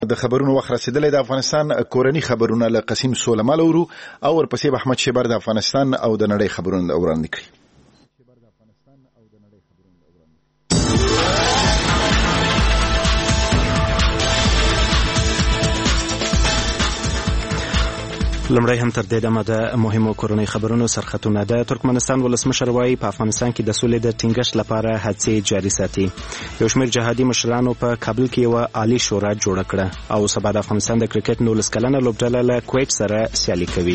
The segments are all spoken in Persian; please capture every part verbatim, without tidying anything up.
د خبرونو وخت رسیدلی د افغانستان کورنی خبرونه له قسیم سولمال اورو او ورپسې به احمد شیبر د افغانستان او د نړۍ خبرونه وړاندې کړي. لمړی هم تر دې دمه د مهمو کورنۍ خبرونو سرخطونه. د ترکمنستان ولسمشر وایي په افغانستان کې د سولې د ټینګښت لپاره هڅې جاري ساتي. یو شمېر جهادي مشرانو په کابل کې یوه عالي شورا جوړه کړه او سبا د افغانستان د کرکټ نولس کلنه لوبډله له کویت سره سیالي کوي.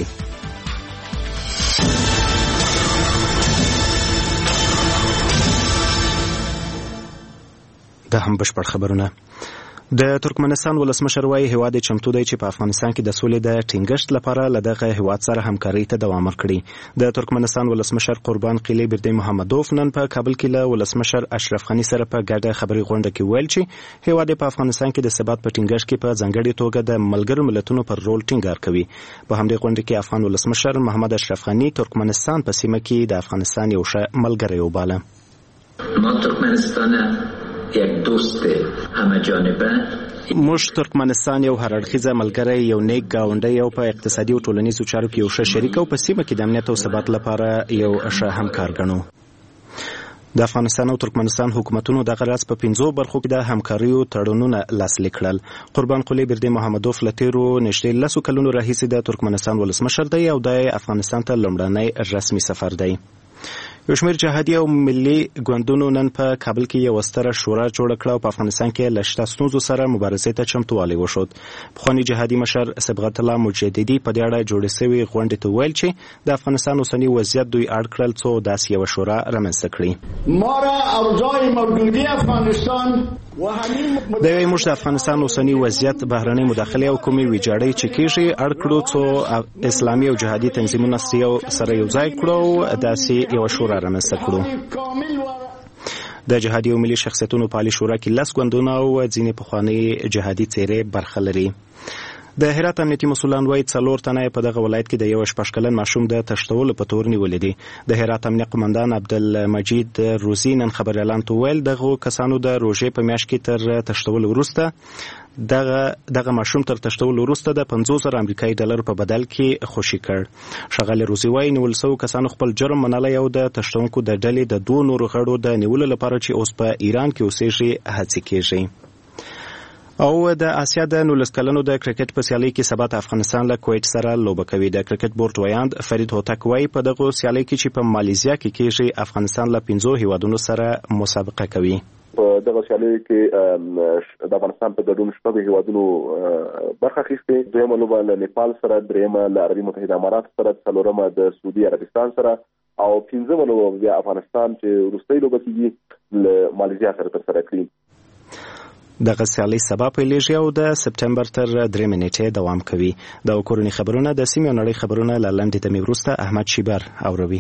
دا هم بشپړ خبرونه. د ترکمنستان ولسمشر وایي هیواد یې چمتو دی چې په افغانستان کې د سولې د ټینګښت لپاره له دغه هیواد سره همکارۍ ته دوام ورکړي. د ترکمنستان ولسمشر قربان قلی بردی محمدوف نن په کابل کې له ولسمشر اشرف غني سره په ګډه خبري غونډه کې ویل چې هیواد په افغانستان کې د ثبات په ټینګښت کې په ځانګړې توګه د ملګرو ملتونو پر رول ټینګار کوي. په همدې غونډه کې افغان ولسمشر محمد اشرف غني ترکمنستان په سیمه کې د افغانستان یو ښه ملګری وباله. ما ترکمنستان یک دوست همه جانبه موږ ترکمنستان یو هر اړخیزه ملګری، یو نیک ګاونډی او په اقتصادي او ټولنیزو چارو کې یو ښه شریک او په سیمه کې د امنیت او ثبات لپاره یو ښه همکار ګڼو. د افغانستان او ترکمنستان حکومتونو دغه راز په پنځو برخو کې د همکاریو تړونونه لاسلیک کړل. قربان قلی بردی محمدوف له تیرو نږدې لسو کلونو راهیسې د ترکمنستان ولسمشر دی او د افغانستان ته لومړنی رسمي سفر دی. یو شمېر جهادي او ملي ګوندونو نن په کابل کې یوه ستره شورا جوړه کړه او په افغانستان کې له شته ستونزو سره مبارزې ته چمتووالی وښود. پخواني جهادي مشر صبغت الله مجددي په دې اړه جوړې سوې غونډې ته ویل چې د افغانستان اوسني وضعیت دوی اړ کړل څو داسې یوه شورا رامنځته کړي. ما را اوضاع موجودی افغانستان د یوې موږ د افغانستان اوسني وضعیت، بهرنۍ مداخلې او کومې ویجاړۍ چې کېږي اړ کړو څو اسلامي او جهادي تنظیمونه سره یو ځای کړو او داسې یوه شورا رامنځته کړو. د جهادي او ملي شخصیتونو په عالي شورا کې لس ګوندونه او ځینې پخوانۍ جهادي څېرې برخه لري. د هرات امنیتي مسؤلان وایي څلور تنه په دغه ولایت کې د یو شپږ کلن ماشوم د تښتولو په تور نیولي دي. د هرات امنیه قمندان عبدالمجید روزي نن خبر اعلان ته ویل دغه کسانو د روژې په میاشت کې تر تښتولو وروسته دغه دغه ماشوم تر تښتولو وروسته د پنځوس زره امریکایي ډالر په بدل کې خوشي کړ. ښاغلی روزي وایي نیول سوي کسانو خپل جرم منلی او د تښتونکو د ډلې د دوو نورو غړو د نیولو لپاره چې اوس په ایران کې اوسېږي هڅې کېږي. او د آسیا د نولس کلنو د کرکټ په سیالۍ کې سبا افغانستان له کویت سره لوبه کوي. د کرکټ بورډ ویاند فرید هوتک وایي په دغه سیالۍ کې چې په مالیزیا کې کېږي افغانستان له پنځو هیوادونو سره مسابقه کوي. په دغه سیالۍ کې د افغانستان په ګډون شپږ هیوادونو برخه اخیستې. دویمه لوبه له نیپال سره، دریمه له عربي متحده امارات سره، څلورمه د سعودي عربستان سره او پنځمه لوبه بیا افغانستان چې وروستۍ لوبه کېږي له مالیزیا سره ترسره کړي. دغه سیالۍ سبا پیلېږي او د سپتمبر تر درېیمې نیټې دوام کوي. د کورنۍ خبرونه د سیمې او نړۍ خبرونه له لنډې دمې وروسته احمد شیبر اوروي.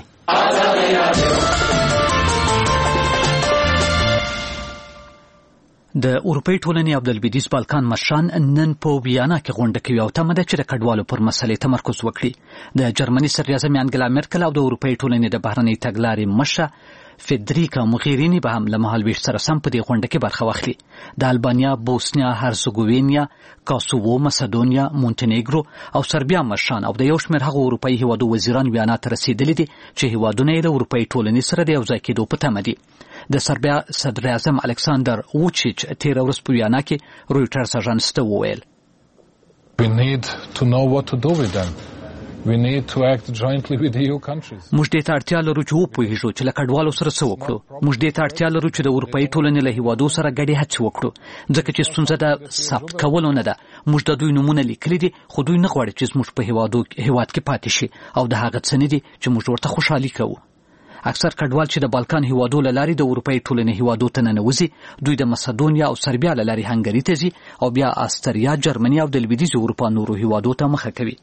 د اروپای ټولنې او د لویدیځ بالکان مشران نن په ویانا کې غونډه کوي او تمه ده چې د کډوالو پر مسلې تمرکز وکړي. د جرمني صدراعظم انګلا مرکل او د اروپای ټولنې د بهرنۍ تګلارې مشره فدریکا موغیرینی به هم له مهالویش سره سم په دې غونډه کې برخه واخلي. د البانیا، بوسنیا، هرزګوینیا، کاسوو، مسدونیا، مونټینیګرو او سربیا مشران او د یو شمېر هغو اروپایي هیوادو وزیران ویانا ته رسېدلي دي چې هیوادونه یې له اروپایي ټولنې سره د یو ځای کېدو په تمه دي. د سربیا صدراعظم الکساندر ووچیچ تېره ورځ په ویانا کې رویټرز اژانس ته وویل We need to know what to do with them. We need to act jointly with the E U countries. موږ دې ته اړتیا لرو چې وپوهیږو چې له کډوالو سره څه وکړو. موږ دې ته اړتیا لرو چې د اروپایي ټولنې له هیوادو سره ګډې هڅې وکړو، ځکه چې ستونزه د ثبت کولو نه ده. موږ د دوی نومونه لیکلي دي خو دوی نه غواړي چې زموږ په هیوادو هیواد کې پاتې شي او د هغه څه نه دي چې موږ ورته خوشحالي کوو. اکثر کډوال چې د بالکان هیوادو له لارې د اروپایي ټولنې هیوادو ته ننوځي دوی د مسدونیا او سربیا له لارې هنګري ته ځي او بیا استریا، جرمني او د لویدیځې اروپا نورو هیوادو ته مخه کوي.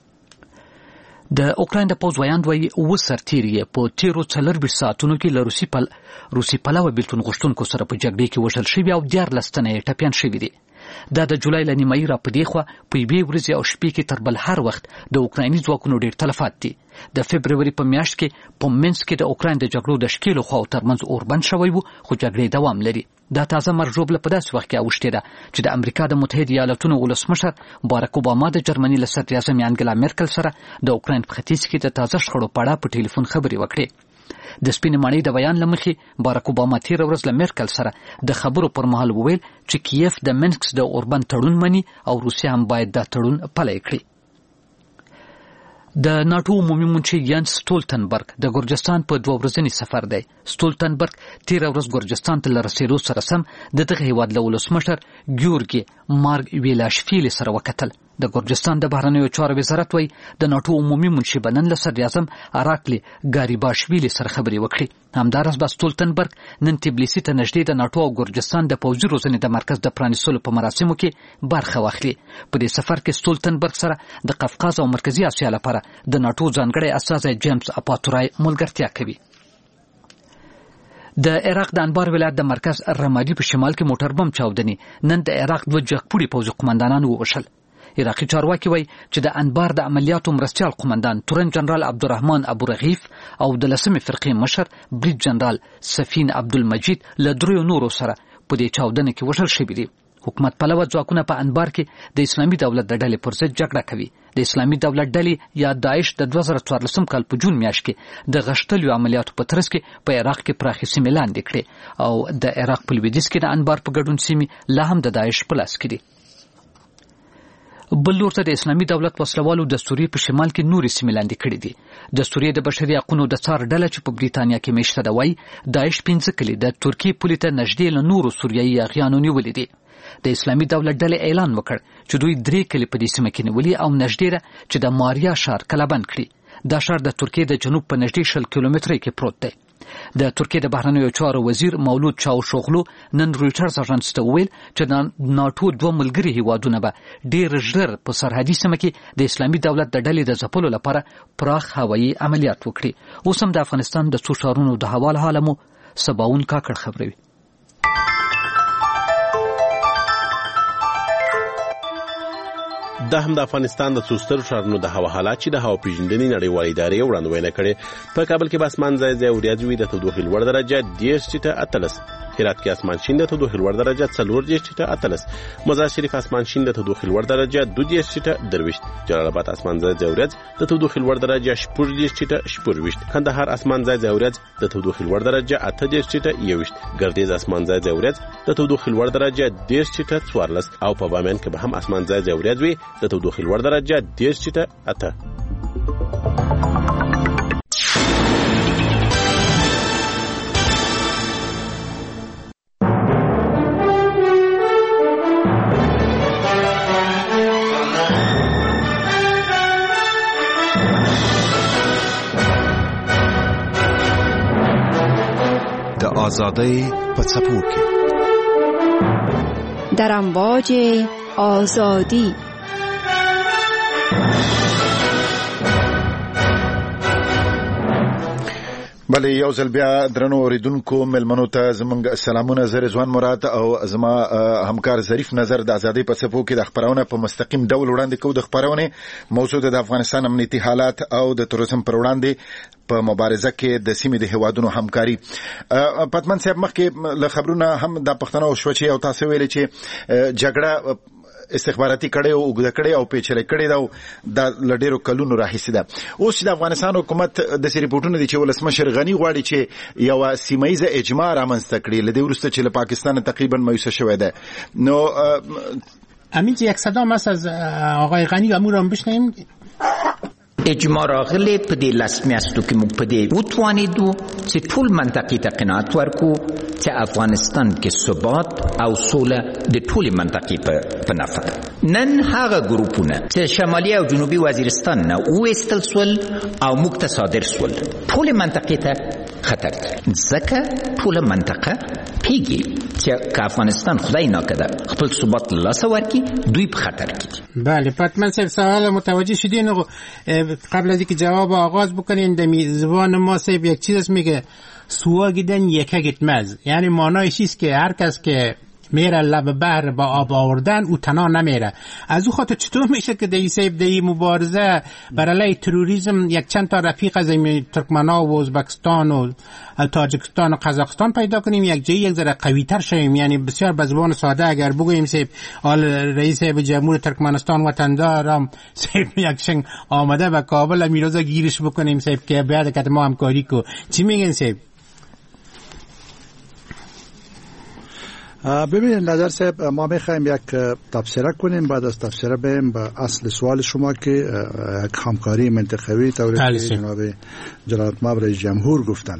د اوکراین د پوځ ویاند وایي اووه سرتیري یې په تیرو څلرویشت ساعتونو کې له روسي پل روسي پلوه بېلتون غوښتونکو سره په جګړې کې وژل شوي او دیارلس تنه یې ټپیان شوي دي. دا د جولای له نیمایي را په دې خوا په یوې ورځې او شپې کې تر بل هر وخت د اوکرایني ځواکونو ډېر تلفات دي. د فبرवरी په میاشت کې په منځ کې د اوکراین د جګړو د شکیلو خواو ترمنځ اوربند شوی وو، خو جګړې دوام لري. دا تازه مرجوب په داسې وخت کې اوښتې ده چې د امریکا د متحده ایالاتونو ولسمشر بارک اوباما د جرمني له صدراعظم انګلا میرکل سره د اوکراین په ختیځ کې د تازه شخړو په اړه په ټلیفون خبرې وکړې. د سپینې ماڼۍ د بیان له مخې بارک اوباما تېره ورځ له میرکل سره د خبرو پر مهال وویل چې کیف د منسک د اوربند تړون مني او روسیه هم باید دا تړون پلی کړي. د ناټو عمومي منشي یانس سټولتنبرګ د ګورجستان په دوه ورځني سفر دی. سټولتنبرګ تېره ورځ ګورجستان ته له رسېدو سره سم د دغه هېواد له ولسمشر ګیورګي مارګ ویلاشفیلي سره وکتل. د ګورجستان د بهرنیو چارو وزارت وایي د ناټو عمومي منشي به نن له صدراعظم اراکلي ګاریباشویلي سره خبرې وکړي. همداراز به سټولتنبرګ نن تبلیسي ته نږدې د ناټو او ګورجستان د پوځي روزنې د مرکز د پرانیستلو په مراسمو کې برخه واخلي. په دې سفر کې سټولتنبرګ سره د قفقاز او مرکزي اسیا لپاره د ناټو ځانګړی استازی جیمز اپاتورای ملګرتیا کوي. د عراق د انبار ولایت د مرکز رمادي په شمال کې موټر بم چاودني نن د عراق دوه جګپوړي پوځي قومندانان ووژل. عراقي چارواکي وایي چې د انبار د عملیاتو مرستیال قومندان تورن جنرال عبدالرحمن ابو رغیف او د لسمې فرقې مشر بریج جنرال سفین عبدالمجید له دریو نورو سره په دې چاودنه کې وژل شوي دي. حکومت پلوه ځواکونه په انبار کې د اسلامي دولت د ډلې پر ضد جګړه کوي. د اسلامي دولت ډلې یا داعش د دوه زره څوارلسم کال په جون میاشت کې د غښتلیو عملیاتو په ترڅ کې په عراق کې پراخې سیمې لاندې کړې او د عراق په لویدیځ کې د انبار په ګډون سیمې لا هم د داعش په لاس کې دي. بل لور ته د اسلامي دولت وسلوالو د سوریې په شمال کې نورې سیمې لاندې کړې دي. د سوریې د بشري حقونو د څار ډله چې په بریتانیا کې میشته ده وایي داعش پنځه کلي د ترکیې پولې ته نږدې له نورو سوریایي یاغیانو نیولې دي. د اسلامي دولت ډلې اعلان وکړ چې دوی درې کلي په دې سیمه کې نیولي او نږدې ده چې د ماریا ښار کلابند کړي. دا ښار د ترکیې د جنوب په نږدې شل کیلومترۍ کې پروت دی. د ترکیې د بهرنیو چارو وزیر مولود چاوشوغلو نن رویټرز اژانس ته وویل چې د ناټو دوه ملګري هیوادونه به ډېر ژر په سرحدي سیمه کې د اسلامي دولت د ډلې د ځپلو لپاره پراخ هوایي عملیات وکړي. اوس هم د افغانستان د څو ښارونو د هوا له حاله مو سباون کاکړ خبروي. دا هم د افغانستان د څو سترو ښارونو د هوا حالات چې د هوا پیژندنې نړیوالې ادارې وړاندوینه کړې. په کابل کې به اسمان ځای ځای وریځ وي، د تودوخې لوړ درجه دېرش ټیټه اتلس. هرات کې اسمان شین، د تودوخې لوړ درجه څلور دېرش ټیټه اتلس. مزار شریف اسمان شین، د تودوخې لوړ درجه دوه دېرش ټیټه درویشت. جلال آباد اسمان ځای ځای وریځ، د تودوخې لوړ درجه شپږ دېرش ټیټه شپږویشت. کندهار اسمان ځای ځای وریځ، د تودوخې لوړ درجه اته دېرش ټیټه یوویشت. ګردیز اسمان ځای ځای وریځ، د تودوخې لوړ درجه دېرش ټیټه څوارلس. او په بامیان کې به هم اسمان ځای ځای وریځ وي، د تودوخې لوړ درجه دېرش ټیټه اته. د آزادۍ په څپو کې در امواج آزادی. بله یو ځل بیا درنو اوریدونکو ملمنو ته زمونږ سلامونه. زه رضوان مراد او زما همکار ظریف نظر د ازادۍ په څپو کې د خبرونه په مستقیم ډول وړاندې کوو. د خبرونه موضوع د افغانستان امنیتي حالات او د تروریزم پر وړاندې په مبارزه کې د سیمې د هیوادونو همکاري. پتمن صاحب مخکې له خبرونه هم د پښتنو شو چې او تاسو ویل چې جګړه استخباراتي کړي او وګړه کړي او پیچلې کړي دا د لډیرو کلونو راهیسې ده. اوس د افغانستان حکومت د سری ریپورتونو دي چې ولسمشر غنی غواړي چې یو سیمایي اجماع رامنځته کړي لدی ورسته چې له پاکستان تقریبا مایوسه شوې ده. نو امین یک صدا ماست از آقای غنی امور هم بشنیم. اجماع راغلی په دې لاس میاشتو کې موږ په دې وتوانېدو چې ټول منطقې ته قناعت ورکو چې افغانستان کې ثبات او سوله د ټولې منطقې په نفع ده. نن هغه ګروپونه چې شمالي او جنوبي وزیرستان نه وویستل سول او موږ ته صادر سول ټولې منطقې ته خطر ده. ځکه ټوله منطقه پیږي چې که افغانستان خدای ناکرده خپل ثبات له لاسه ورکړي دوی په خطر کې. بله پتمن صاحب سوال متوجه شدین. قبل از اینکه جواب آغاز بکنین در زبان ما صاحب یک چیز میگه سوا گیدن یکه گیتمز، یعنی معنای چیست که هر کس که میره لب بحر با آب آوردن، او تنها نمیره. از او خاطر چطور میشه که دی سیب دی مبارزه بر علیه تروریسم یک چند تا رفیق از ترکمن‌ها و ازبکستان و تاجیکستان و قزاقستان پیدا کنیم، یک جایی یک ذره قوی‌تر شویم. یعنی بسیار به زبان ساده اگر بگوییم سیب آل رئیس جمهور ترکمنستان وطندارم سیب یک شنگ آمده به کابل میروزا گیرش بکنیم سیب که بعد که ما همکاری کو. چی میگن سیب؟ ببینید نظر صاحب، ما میخوایم یک تبصره کنیم، بعد از تبصره بریم به اصل سوال شما که یک همکاری منطقوی طوری که جناب جلالت مآب رئیس جمهور گفتن.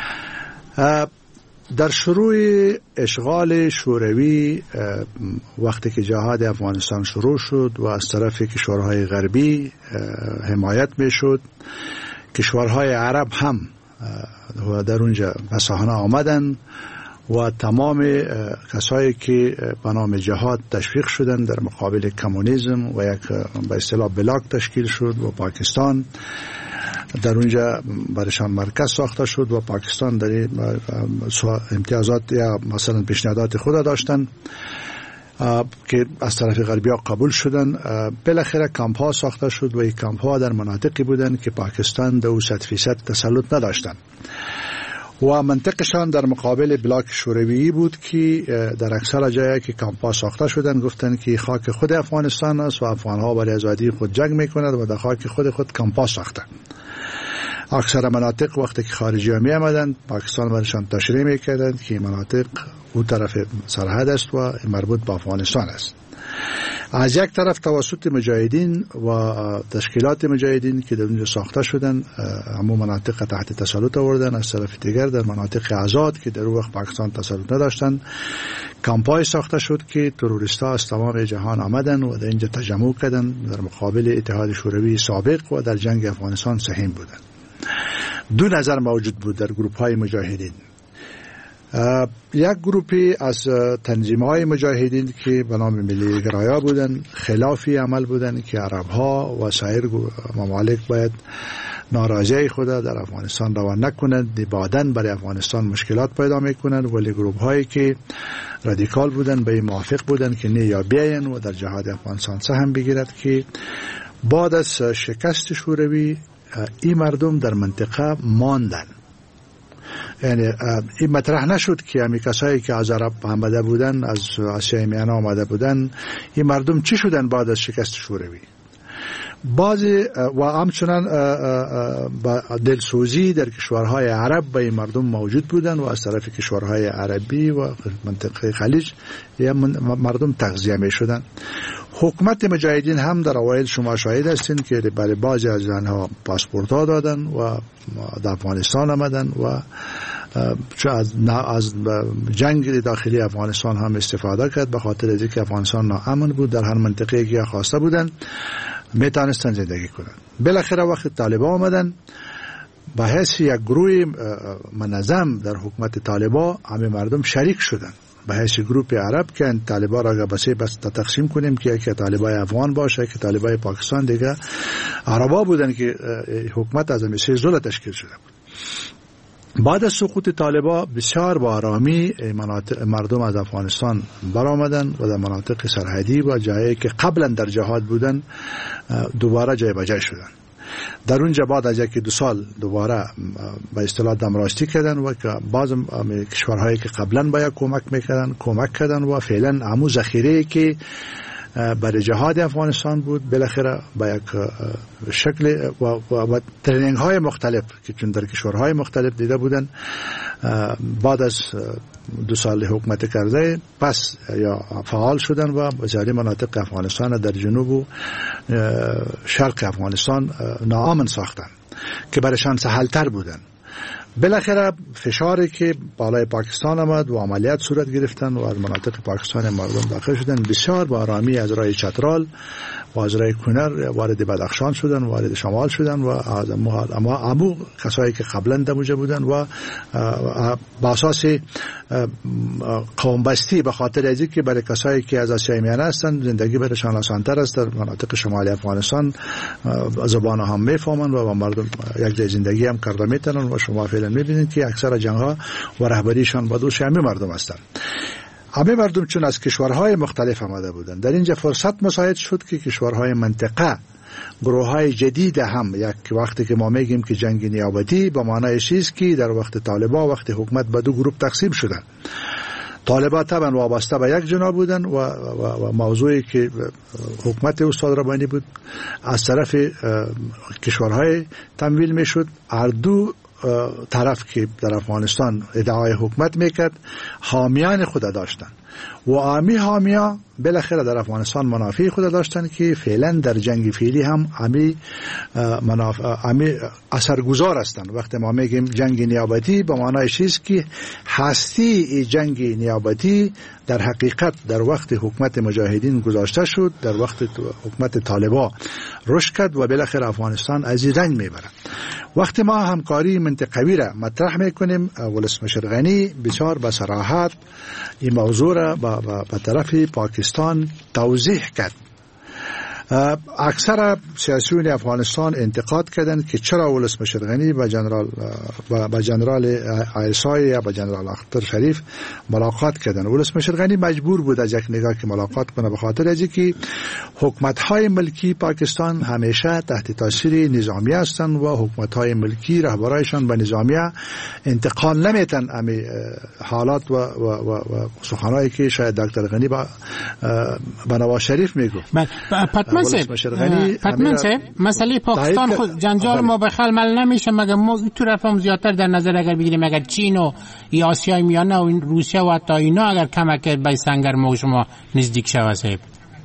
در شروع اشغال شوروی وقتی که جهاد افغانستان شروع شد و از طرف کشورهای غربی حمایت میشد، کشورهای عرب هم در اونجا به صحنه آمدن و تمام کسایی که به نام جهاد تشویق شدند در مقابل کمونیسم و یک به اصطلاح بلاک تشکیل شد و پاکستان در اونجا برشان مرکز ساخته شد و پاکستان در امتیازات یا مثلا پیشنهادات خود داشتن که از طرف غربی ها قبول شدن. بالاخره کمپ ها ساخته شد و این کمپ ها در مناطقی بودند که پاکستان در صد فیصد تسلط نداشتند و منطقشان در مقابل بلاک شوروی بود که در اکثر جایی که کمپ‌ها ساخته شدن گفتن که خاک خود افغانستان است و افغان‌ها برای آزادی خود جنگ می‌کنند و در خاک خود خود کمپ‌ها ساختن. اکثر مناطق وقتی که خارجی‌ها می‌آمدند پاکستان برشان تشریح می‌کردند که مناطق اون طرف سرحد است و مربوط به افغانستان است. از یک طرف توسط مجاهدین و تشکیلات مجاهدین که در اونجا ساخته شدن همو مناطق تحت تسلط آوردن، از طرف دیگر در مناطق آزاد که در اون وقت پاکستان تسلط نداشتن کمپای ساخته شد که تروریستا از تمام جهان آمدن و در اینجا تجمع کردن در مقابل اتحاد شوروی سابق و در جنگ افغانستان سهیم بودن. دو نظر موجود بود در گروپ های مجاهدین. یک گروپی از تنظیم‌های مجاهدین که به نام ملی گرایا بودن خلافی عمل بودن که عرب‌ها و سایر ممالک باید ناراضی خود در افغانستان روان نکنند، بعداً برای افغانستان مشکلات پیدا میکنند، ولی گروپ‌هایی که رادیکال بودن به این موافق بودن که نه یا بیاین و در جهاد افغانستان سهم بگیرد که بعد از شکست شوروی این مردم در منطقه ماندن. یعنی این مطرح نشد که همی کسایی که از عرب آمده بودن، از آسیای میانه آمده بودن، این مردم چی شدن بعد از شکست شوروی؟ بعضی و همچنان دلسوزی در کشورهای عرب به این مردم موجود بودن و از طرف کشورهای عربی و منطقه خلیج یا مردم تغذیه می شدن. حکومت مجاهدین هم در اوایل شما شاهد هستین که برای بعضی از آنها پاسپورت ها دادن و در افغانستان آمدن و از از جنگ داخلی افغانستان هم استفاده کرد به خاطر اینکه افغانستان ناامن بود، در هر منطقه‌ای که خواسته بودن میتونستن زندگی کنند. بالاخره وقت طالبان آمدن به حیث یک گروه منظم در حکومت طالبان همه مردم شریک شدن به حیث گروه عرب که طالبان را بسه بس تقسیم کنیم که یکی طالبان افغان باشه که طالبان پاکستان دیگه عربا بودن که حکومت از همه سه زل تشکیل شده بود. بعد از سقوط طالبان بسیار با آرامی مردم از افغانستان برآمدن و در مناطق سرحدی و جایی که قبلا در جهاد بودن دوباره جای به جای شدن. در اونجا بعد از یکی دو سال دوباره به اصطلاح دمراستی کردن و که بعض کشورهایی که قبلا باید کمک میکردن کمک کردن و فعلا همون ذخیره که برای جهاد افغانستان بود بالاخره با یک شکل و, و, و ترینینگ های مختلف که چون در کشورهای مختلف دیده بودن بعد از دو سال حکومت کرده پس یا فعال شدن و بسیاری مناطق افغانستان در جنوب و شرق افغانستان ناامن ساختن که برایشان سهلتر بودن. بالاخره فشاری که بالای پاکستان آمد و عملیات صورت گرفتن و از مناطق پاکستان مردم داخل شدن بسیار با آرامی از راه چترال و از راه کنر وارد بدخشان شدن وارد شمال شدن و از اما امو کسایی که قبلا دموجه بودن و با اساس قوم بستی به خاطر ازی که برای کسایی که از آسیای میانه هستند زندگی برایشان آسان‌تر است. در مناطق شمالی افغانستان زبان هم میفهمند و مردم یک جای زندگی هم کرده میتونن و شما فعلا میبینید که اکثر جنگ‌ها و رهبریشان با دوش همه مردم هستند. همه مردم چون از کشورهای مختلف آمده بودند، در اینجا فرصت مساعد شد که کشورهای منطقه گروه های جدید هم، یک وقتی که ما میگیم که جنگ نیابتی به معنای چیست که در وقت طالبان وقتی حکومت به دو گروه تقسیم شدن. طالبان طبعا وابسته به یک جناح بودن و, و, و موضوعی که حکومت استاد ربانی بود از طرف کشورهای تمویل میشد. هر دو طرف که در افغانستان ادعای حکومت میکرد حامیان خود داشتن و آمی حامیا بالاخره در افغانستان منافع خود داشتن که فعلا در جنگ فعلی هم امی منافع امی اثرگذار هستند. وقتی ما میگیم جنگ نیابتی به معنای چیست که هستی جنگ نیابتی در حقیقت در وقت حکومت مجاهدین گذاشته شد، در وقت حکومت طالبان رشد کرد و بالاخره افغانستان از این رنج میبره. وقتی ما همکاری منطقوی را مطرح میکنیم، ولسمشر غنی بسیار به صراحت این موضوع را به طرف پاکستان توضیح کرد. اکثر سیاسیون افغانستان انتقاد کردند که چرا ولسمشر غنی با جنرال با جنرال عیسای یا با جنرال اختر شریف ملاقات کردند. ولسمشر غنی مجبور بود از یک نگاه که ملاقات کنه به خاطر از اینکه حکومت‌های ملکی پاکستان همیشه تحت تاثیر نظامیه هستند و حکومت‌های ملکی رهبرایشان به نظامیه انتقال نمیتن. امی حالات و و و, و سخنایی که شاید دکتر غنی با با نواز شریف میگو. پتمن صاحب مسئله پاکستان خود جنجال ما به خل مل نمیشه، مگر ما این طرف هم زیادتر در نظر اگر بگیریم، اگر چین و آسیای میانه و روسیه و حتی اینا اگر کمک به سنگر ما شما نزدیک شود صاحب.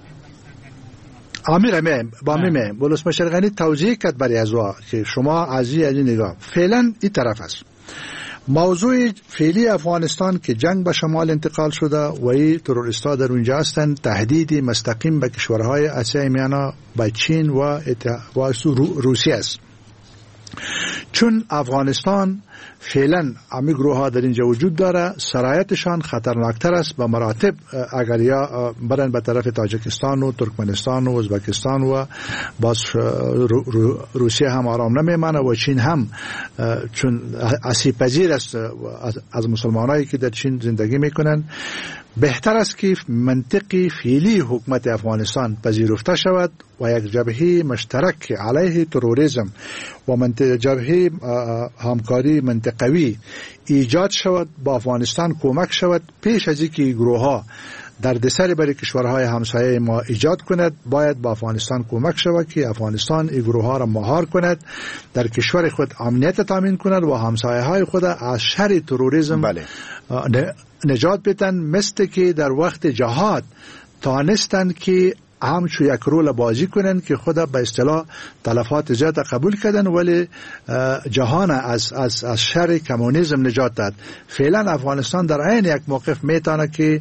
امیر امیم با میم ولسمشر غنی توضیح کرد برای ازوا که شما از این نگاه فعلا این طرف است. موضوع فعلی افغانستان که جنگ به شمال انتقال شده و ای تروریستا در اونجا هستند، تهدیدی مستقیم به کشورهای آسیای میانه به چین و, و روسیه است. چون افغانستان فعلا امی گروه ها در اینجا وجود داره، سرایتشان خطرناکتر است به مراتب اگر یا برن به طرف تاجیکستان و ترکمنستان و ازبکستان و باز رو رو روسیه هم آرام نمیمانه و چین هم چون آسیب پذیر است از مسلمانایی که در چین زندگی میکنن. بهتر است که منطقی فعلی حکومت افغانستان پذیرفته شود و یک جبهه مشترک علیه تروریسم و منطقه جبهه همکاری منطقوی ایجاد شود، با افغانستان کمک شود پیش از اینکه گروه ها دردسر برای کشورهای همسایه ما ایجاد کند. باید با افغانستان کمک شود که افغانستان این گروه ها را مهار کند، در کشور خود امنیت تامین کند و همسایه های خود از شر تروریسم بله. نجات بدن، مثل که در وقت جهاد تانستند که همچو یک رول بازی کنن که خود به اصطلاح تلفات زیاد قبول کردن ولی جهان از از از شر کمونیسم نجات داد. فعلا افغانستان در عین یک موقف میتونه که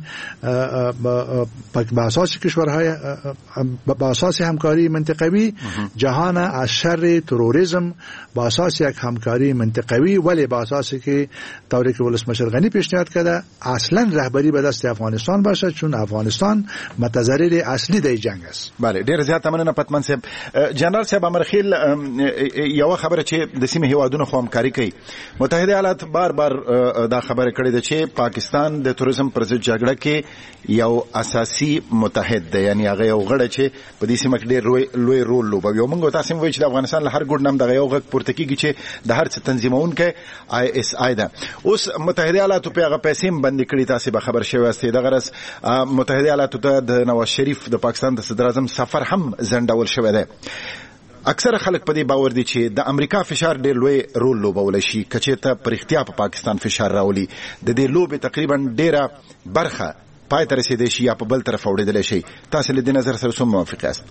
به اساس کشورهای به اساس همکاری منطقوی جهان از شر تروریسم با اساس یک همکاری منطقوی ولی با اساسی که طوری که ولسمشر غنی پیشنهاد کرده اصلا رهبری به دست افغانستان باشه، چون افغانستان متضرر اصلی دی جنگ است. بله ډیر زیات مننه پتمن صاحب. جنرال صاحب امرخیل یو خبره چې د سیمه هیوادونو خو همکاري کوي، متحده ایالات بار بار دا خبره کړې ده چې پاکستان د توریزم پر ضد جګړه کې یو اساسي متحد دی، یعنی هغه یو غړی چې په دې سیمه کې ډیر لوی رول لوبوي. او موږ تاسو وایو چې د افغانستان له هر ګوټ نام دغه یو غږ پورته کیږي چې د هر څه تنظیمونکي آی اس آی ده. اوس متحده ایالاتو په هغه پیسې باندې کړي، تاسو به خبر شوی واستئ. دغه رس متحده ایالاتو ته د نواز شریف د پاکستان د صدر اعظم سفر هم زندول شوی دی. اکثر خلک په دې باور دي چې د امریکا فشار ډېر لوی رول لوبولی شي که چېرته په رښتیا په پاکستان فشار راولي. د دې لوبې تقریبا ډېره برخه پای ته رسېدی شي یا په بل طرف اوړېدلی شي. تاسو له دې نظر سره څومره موافق یاست؟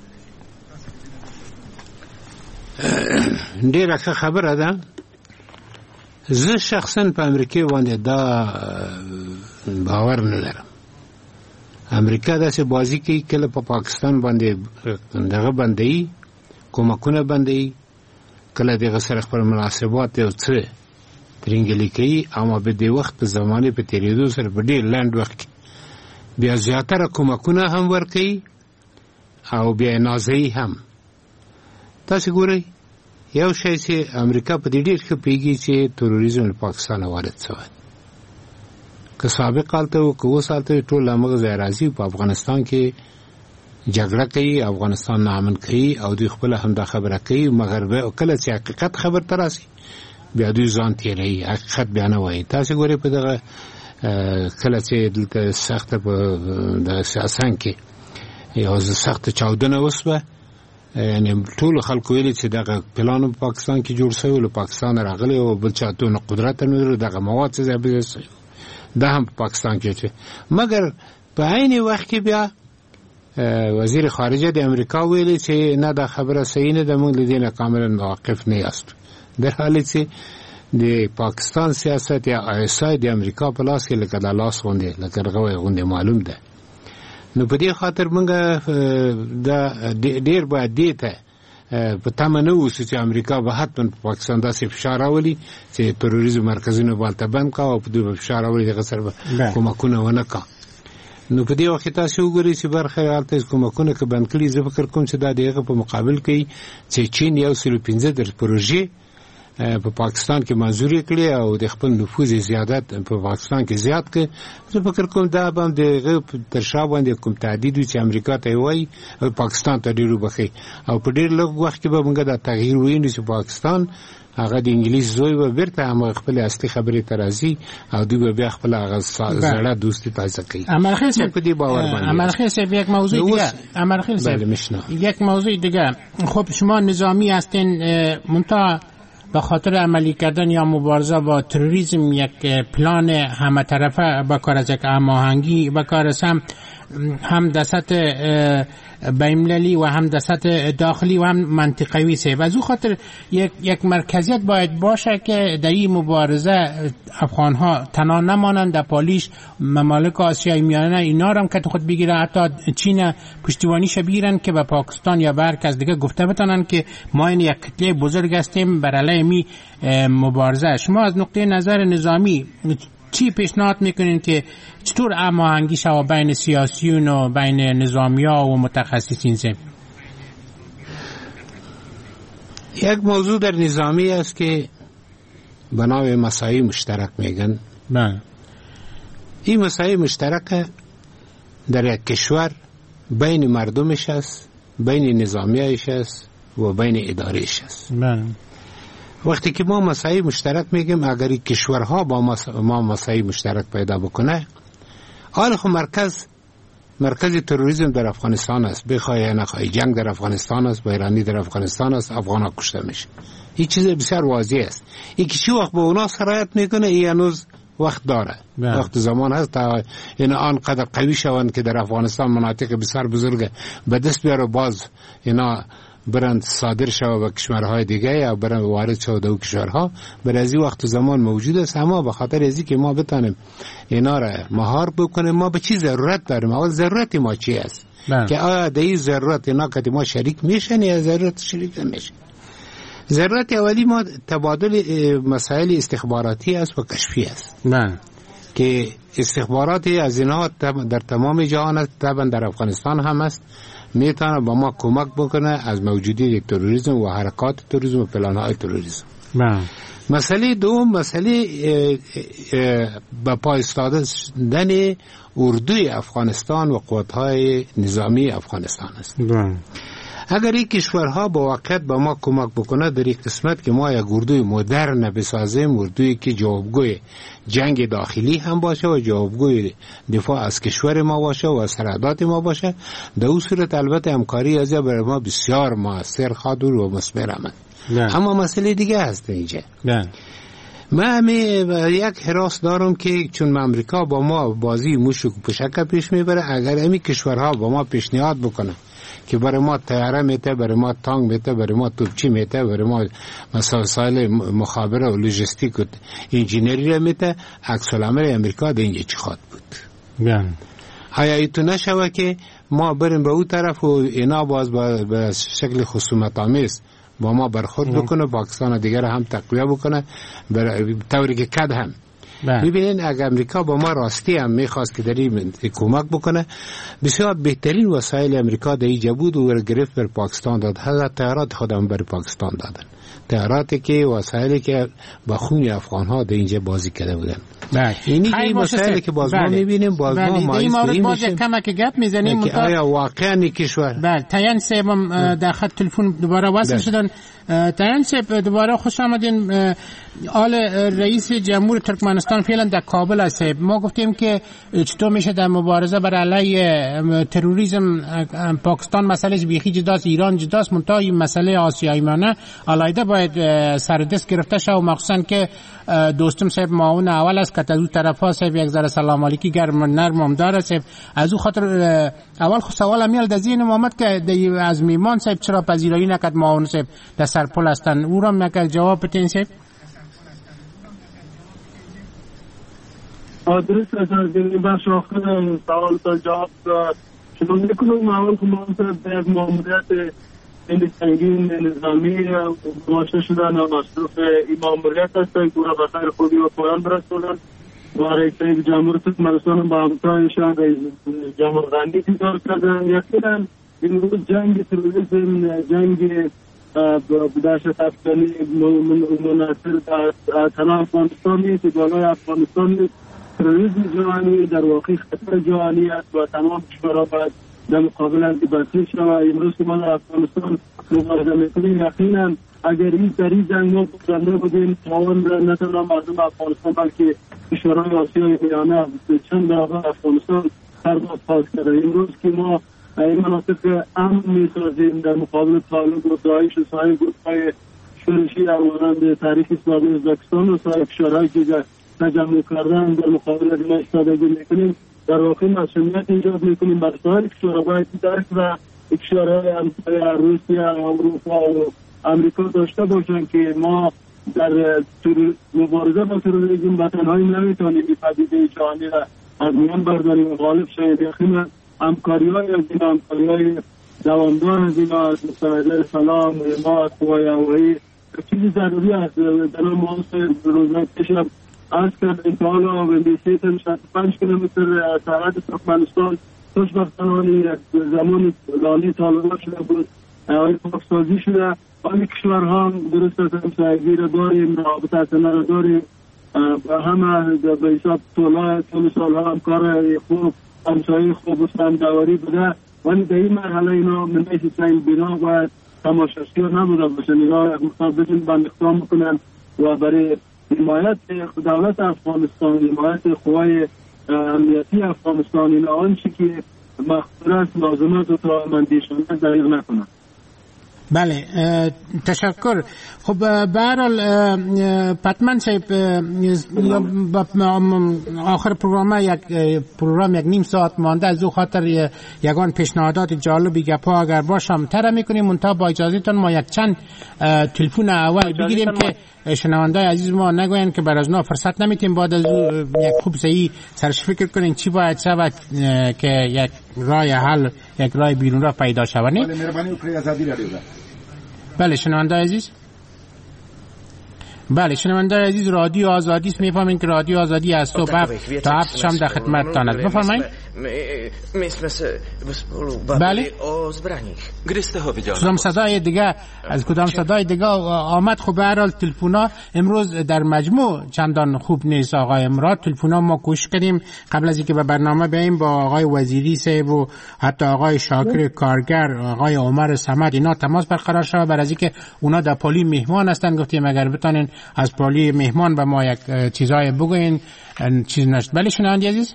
ډېره ښه خبره ده. زه شخصا په امریکا باندې دا باور نه لرم. امریکا داسې بازی کوي کله په پاکستان باندې دغه باندې کومکونه باندې کله دغه سره خپل مناسبات او څه ترنګلي کوي، اما به د وخت په زمانه په تیریدو سره په ډېر لاند وخت بیا زیاتره کومکونه هم ورکوي او بیا نازوي هم. تاسو ګورئ یو شی چې امریکا په دې ډېر ښه پوهېږي چې تروریزم له پاکستانه وارد شوی که سابق حالت او که اوس حالت ټول هغه ځای راځي په افغانستان کې جګړه کوي، افغانستان نامن کوي او دوی خپل هم دا خبره کوي، مګر به کله چې حقیقت خبر تر راسي بیا دوی ځان تیری حقیقت بیان وایي. تاسو ګورئ په دغه کله چې دلته سخت په د سیاسان کې یو سخت چاودنه وسوه، یعنی ټول خلکو ویلي چې دغه پلان په پاکستان کې جوړ شوی، له پاکستان راغلی او بل چا ته قدرت نه لري، دغه مواد څه ځای دا هم په پاکستان کې چې مګر په عین وخت کې بیا وزیر خارجه د امریکا ویلي چې نه دا خبره صحیح نه ده، موږ له دې نه کاملا واقف نه یاست. در حالی چې د پاکستان سیاست یا آی اس آی د امریکا په لاس کې لکه د لاس غوندې لکه رغوی غوندې معلوم ده. نو په دې خاطر موږ دا ډیر باید دې ته په تمه نه اوسو چې امریکا به حتما په پاکستان داسې فشار راولي چې تروریزم مرکزونه به هلته بند کړه او په دوی به فشار راولي دغه سره به کومکونه ونه کړه. نو په دې وخت کې تاسو وګورئ چې برخه هلته کومکونه که بند کړي، زه فکر کوم چې دا د هغه په مقابل کې چې چین یو سل پنځه در پروژې په پاکستان کې منظوري کړي او د خپل نفوذ زیادت په پاکستان کې زیات کړي، زه فکر کوم دا به د تر شا باندې کوم تعدید وي چې امریکا ته وایي او پاکستان ته ډېر وبخي او په ډېر لږ وخت کې به موږ دا تغییر وینو چې پاکستان هغه د انګلیس زوی به بیرته هم خپل اصلي خبرې ته راځي او دوی به بیا خپل هغه زړه دوستي تازه کوي. امرخیل صاحب په دې باور باندې امرخیل صاحب یک موضوع دیگه امرخیل صاحب یک موضوع دیگه، خب شما نظامی هستین، منتها به خاطر عملی کردن یا مبارزه با تروریسم یک پلان همه طرفه به کار از یک هماهنگی به کار است، هم هم در سطح بین‌المللی و هم در سطح داخلی و هم منطقوی است. و از او خاطر یک یک مرکزیت باید باشه که در این مبارزه افغان‌ها تنها نمانند، در پالیش ممالک آسیای میانه اینا رو هم که خود بگیرن، حتی چین پشتیبانیش بگیرن که به پاکستان یا به هر کس دیگه گفته بتونن که ما این یک کتله بزرگ هستیم بر علیه می مبارزه. شما از نقطه نظر نظامی چی پیشنهاد میکنین که چطور هماهنگی شود بین سیاسیون و بین نظامی‌ها و متخصصین زم؟ یک موضوع در نظامی است که به نام مساعی مشترک میگن. بله. این مساعی مشترک در یک کشور بین مردمش است، بین نظامیایش است و بین ادارهش است. بله. وقتی که ما مساعی مشترک میگیم، اگر این کشورها با ما مساعی مشترک پیدا بکنه، حال خب مرکز مرکز تروریسم در افغانستان است، بخوای یا نخوای جنگ در افغانستان است، ایرانی در افغانستان است، افغانا کشته میشه. این چیز بسیار واضح است. این که چی وقت به اونا سرایت میکنه، این هنوز وقت داره، بله. وقت زمان هست تا این آنقدر قوی شوند که در افغانستان مناطق بسیار بزرگ به دست بیاره، باز اینا برند صادر شود به کشورهای دیگه یا برند وارد شود به کشورها. برای از این وقت زمان موجود است، اما به خاطر ازی که ما بتانیم اینا را مهار بکنیم، ما به چی ضرورت داریم؟ اول ضرورت ما چی است؟ بله. که آیا در این ضرورت اینا که ما شریک میشن یا ضرورت شریک نمیشن؟ ضرورت اولی ما تبادل مسائل استخباراتی است و کشفی است. بله. که استخباراتی از اینا در تمام جهان است، طبعا در افغانستان هم است، میتونه با ما کمک بکنه از موجودیت تروریسم و حرکات تروریسم و پلان‌های تروریسم. بله. مسئله دوم مسئله با پای ایستادن اردوی افغانستان و قوت‌های نظامی افغانستان است. بله. اگر این کشورها با واقعیت با ما کمک بکنه در این قسمت که ما یک اردوی مدرن بسازیم، اردوی که جوابگوی جنگ داخلی هم باشه و جوابگوی دفاع از کشور ما باشه و سرحدات ما باشه، در اون صورت البته همکاری از برای ما بسیار موثر خواهد و مثمر عمل. اما مسئله دیگه هست اینجا. نه. من همی یک حراس دارم که چون امریکا با ما بازی موشک و پشک پیش میبره، اگر همی کشورها با ما پیشنهاد بکنه که برای ما طیاره میته، برای ما تانک میته، برای ما توپچی میته، برای ما مسائل مخابره و لوجستیک و انجینری میته، عکس العمل امریکا در اینجا چی خواهد بود؟ بله. آیا ایتو نشوه که ما بریم به اون طرف و اینا باز به شکل خصومت آمیز با ما برخورد بکنه، پاکستان دیگر هم تقویه بکنه برای طوری که کد هم. ببینین اگر امریکا با ما راستی هم میخواست که در این کمک بکنه، بسیار بهترین وسایل امریکا در اینجا بود و گرفت بر پاکستان داد. حضرت طیارات خودم بر پاکستان دادن. تئاتراتی که وسایلی که با خون افغان ها در اینجا بازی کرده بودن. بله این مسائلی که باز ما میبینیم باز ما مایز این باز یک کمک گپ میزنیم که آیا واقعا این کشور. بله تایان صاحب در خط تلفن دوباره وصل شدن. تایان صاحب دوباره خوش آمدین. آل رئیس جمهور ترکمنستان فعلا در کابل است. ما گفتیم که چطور میشه در مبارزه بر علیه تروریسم پاکستان مسئله بیخی جداست، ایران جداست، منتها این مسئله آسیایی مانه علایده باید سردست گرفته شد و مخصوصا که دوستم صاحب معاون اول است که از اون طرفا صاحب یک ذره سلام علیکی گرم نرم هم داره صاحب. از اون خاطر اول خود سوال امیال در ذهن محمد که از میمان صاحب چرا پذیرایی نکرد معاون صاحب در سرپل هستن، او را میکرد جواب بتین صاحب. درست است. از این بخش آخر سوال تا جواب شما میکنم معاون که معاون صاحب در یک ماموریت این سنگین نظامی گماشته شدن و مصروف این ماموریت هستن که را به خیر خودی و پایان برسونن و رئیس جمهور ترکمنستان با همتایشان رئیس جمهور غنی دیدار کردن. یقینا این روز جنگ تروریسم، جنگ دهشت افکنی منحصر در تنها افغانستان نیست، بالای افغانستان نیست. تروریسم جهانی در واقع خطر جهانی است و تمام کشورها باید در مقابل از برطرف شود. امروز که ما در افغانستان مبارزه میکنیم یقینا اگر این سری جنگ ما برنده بودیم تاوان نه تنها مردم افغانستان بلکه کشورهای آسیای میانه چند برابر افغانستان پرداخت خواهد کرد. امروز که ما این مناطق امن میسازیم در مقابل طالب و داعش و سایر گروه‌های شورشی مانند تحریک اسلامی ازبکستان و سایر کشورهایی که تجمع کردن در مقابل از ما ایستادگی میکنیم، در واقع مسئولیت ایجاد میکنیم بر سایر کشورها. باید درک و کشورهای همسایه روسیه، اروپا و امریکا داشته باشن که ما در مبارزه با تروریسم به تنهایی نمیتونیم این پدیده جهانی را از میان برداریم و غالب شویم. یقینا همکاری‌های از این همکاری‌های دوامدار از این از مساعده سلام ما از قوای هوایی چیزی ضروری است. در ما روزنامه کشم از کرد انتحال و بندیسی تا شصت و پنج کیلومتر از سرحد ترکمنستان خوشبختانه زمان لالی طالبان شده بود، آقای پاکسازی شده. آن کشورها هم درست است همسایگی را داریم، رابطه اصلا را داریم، همه به حساب طول سالها هم کار خوب همسایه خوب و سمدواری بوده، ولی در این مرحله اینا من میشه این بنا باید تماشاچی نبوده باشن. اینا مقابل بند اقدام میکنن و برای حمایت دولت افغانستان، حمایت قوای امنیتی افغانستان، اینا آنچه که مخصوص است لازمات و توانمندیشان دریغ نکنن. بله تشکر. خب به هر حال پتمن صاحب آخر پروگرام یک پروگرام یک نیم ساعت مانده، از او خاطر یگان پیشنهادات جالبی گپا اگر باشم تر میکنیم. منتها با اجازهتون ما یک چند تلفن اول بگیریم که شنوندای عزیز ما نگوین که برای ازنا فرصت نمیتیم بعد از یک خوب صحیح سرش فکر کنین چی باید شود که یک راه حل، یک راه بیرون را پیدا شود. بله مهربانی وکړئ ازادي رادیو ده. بله شنوندای عزیز، بله شنوندای عزیز رادیو آزادی است. میفهمین که رادیو آزادی از صبح تا هفت شام در خدمتتان است. بفرمایید. بله کدام صدای دیگه از کدام صدای دیگه آمد؟ خب به هر حال تلفونا امروز در مجموع چندان خوب نیست. آقای مراد تلفونا ما کوشش کردیم قبل از اینکه به برنامه بیاییم با آقای وزیری صاحب و حتی آقای شاکر کارگر، آقای عمر صمد اینا تماس برقرار شد برای اینکه اونا در پالی مهمان هستن. گفتیم اگر بتونین از پالی مهمان به ما یک چیزای بگوین چیز نشد. بله شنوندی عزیز.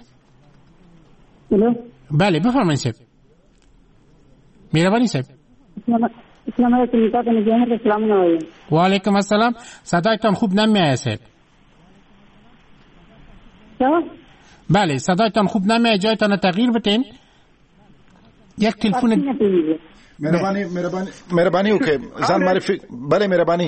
بله بفرمایید صاحب. مهربانی صاحب. السلام علیکم. و علیکم السلام. صدایتان خوب نمیاد صاحب. بله صدایتان خوب نمیاد، جایتان تغییر بدین. یک تلفن مهربانی مهربانی مهربانی اوکی زن معرفی. بله مهربانی.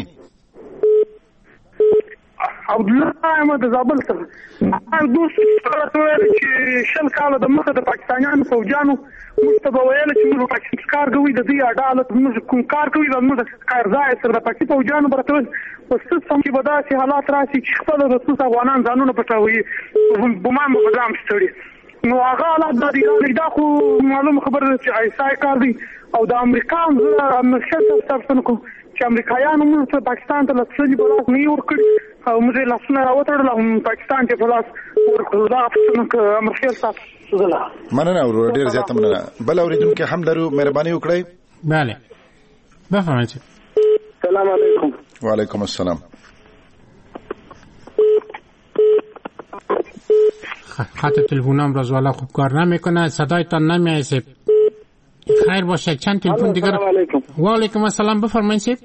عبدالله احمد زابل سره ما دوست سره چې شل کاله د مخه د پاکستانیانو فوجانو مستبه ویل چې موږ پاکستان کار کوي د دې عدالت موږ کوم کار کوي د موږ کار ځای سره د پاکستان فوجانو برته وسط سم چې بداسي حالات راشي چې خپل د څو افغانان ځانونه پټوي بمان مقدام ستړي نو هغه حالات د دې دا خو معلومه خبره چې ایسای کار دی او د امریکا هم زه امنشت تاسو کو چې امریکایانو موږ ته پاکستان ته لسلي بلاس نه ورکړي او موږ لاسونه راوتړل او پاکستان ته بلاس ورکړل. دا څنګه امرخیل تاسو زله مننه ورو ډیر زیات مننه. بل اوریدونکو هم لرو، مهرباني وکړئ. بله بفرمایئ. سلام علیکم. و علیکم السلام. خط تلفنم را زوالا خوب کار نمیکنه، صدایتان نمیایسه. خیر باشه چند تلفن دیگر. و علیکم السلام بفرمایید. سیب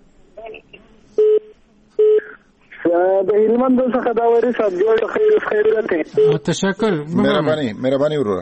د هلمند څخه دا وری صاحب جوړ خیر خیر راته. تشکر. مهرباني مهرباني وروره.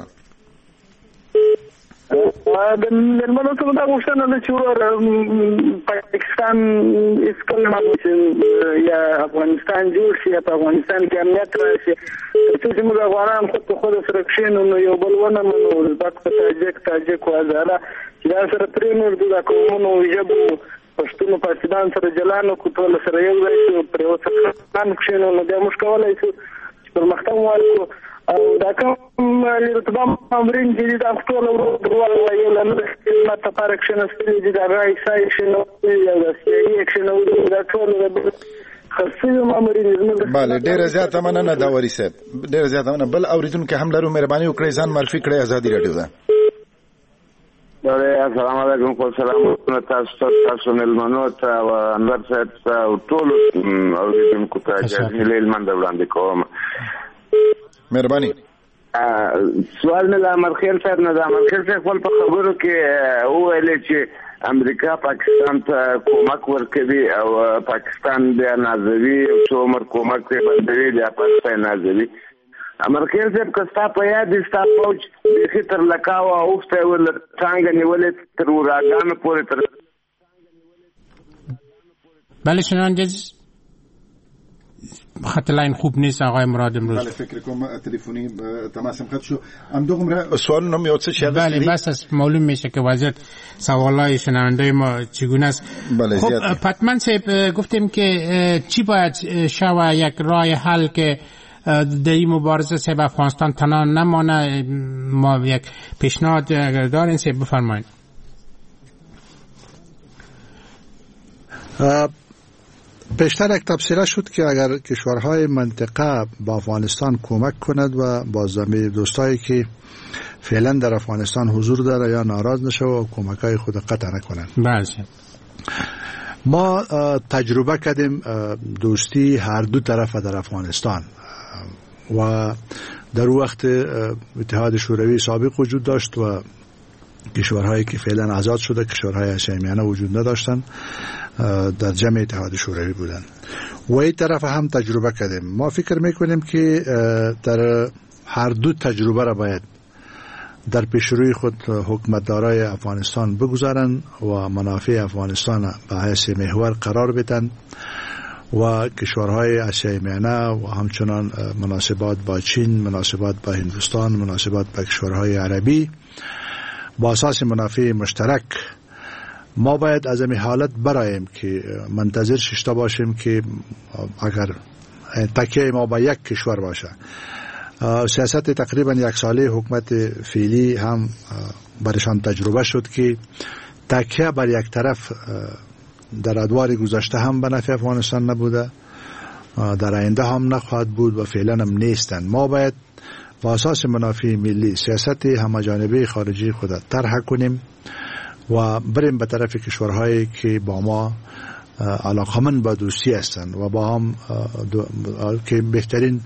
د هلمند څخه دا غوښتنه ده چې ورور پاکستان اسکل ماده یا افغانستان جوړ شي، په افغانستان کې امنیت راشي، چې موږ افغانان خود په خود سره کښینو نو یو بل ونه منو. ازبک په تاجک تاجک وازاره دا سره پرېنور د قومونو ژبو پښتون پاکستان سره جلانو کو ټول سره یو ځای شو پر یو څه پلان کښینو نو بیا موږ کولای شو چې پر مختم وایو او دا کوم لرتبه امرین چې دا ټول ورو وایي لنه ما ته پاره کښینو چې دا راي سای شنو یا دا سي کښینو دا ټول خاصه امرین. بله ډیر زیات مننه دا وری صاحب، ډیر زیات مننه. بل اوریدونکو هم لرو، مهرباني وکړئ ځان معرفي کړئ. ازادي رادیو ده. السلام علیکم. خو سلام تاسو تاسو ملمنو ته او انور صاحب او ټول اوریدونکو ته جزیل المند وړاندې کوم. مهرباني. سوال نه لامر خیر صاحب نه لامر خیر صاحب خپل په خبرو کې وویل چې امریکا پاکستان ته کومک ورکوي او پاکستان بیا نازوي او څو عمر کومک یې بندوي بیا پاکستان نازوي. امرخیل صاحب کستا په یاد دي ستا فوج بیخي تر لکاوه اوښتی ول ټانګه نیولې تر وراګانو پورې تر. بله شنوندگان عزیز خط لاین خوب نیست آقای مراد امروز. بله فکر کنم تلفنی تماسم خط شو. ام دو عمره سوال نمی اوتسه چه هست؟ بله بس از معلوم میشه که وضعیت سوالای شنونده ما چگونه است. بله خب زیاد. پتمن صاحب گفتیم که چی باید شوه یک راه حل که در این مبارزه صاحب افغانستان تنها نمانه؟ ما یک پیشنهاد دارین صاحب بفرمایید. پیشتر یک تبصره شد که اگر کشورهای منطقه با افغانستان کمک کند و با زمین دوستایی که فعلا در افغانستان حضور داره یا ناراض نشه و کمکای خود قطع نکنند. بله. ما تجربه کردیم دوستی هر دو طرف در افغانستان و در وقت اتحاد شوروی سابق وجود داشت و کشورهایی که فعلا آزاد شده کشورهای هاشمیانه وجود نداشتند در جمع اتحاد شوروی بودن و این طرف هم تجربه کردیم. ما فکر میکنیم که در هر دو تجربه را باید در پیشروی خود حکومتدارای افغانستان بگذارن و منافع افغانستان به حیث محور قرار بدن و کشورهای آسیای میانه و همچنان مناسبات با چین، مناسبات با هندوستان، مناسبات با کشورهای عربی با اساس منافع مشترک ما باید از این حالت براییم که منتظر ششتا باشیم که اگر تکیه ما با یک کشور باشه. سیاست تقریبا یک ساله حکومت فعلی هم برشان تجربه شد که تکیه بر یک طرف در ادوار گذشته هم به نفع افغانستان نبوده، در آینده هم نخواهد بود و فعلا هم نیستن. ما باید با اساس منافع ملی سیاست همه‌جانبه خارجی خود طرح کنیم و بریم به طرف کشورهایی که با ما علاقمند به دوستی هستند و با هم که بهترین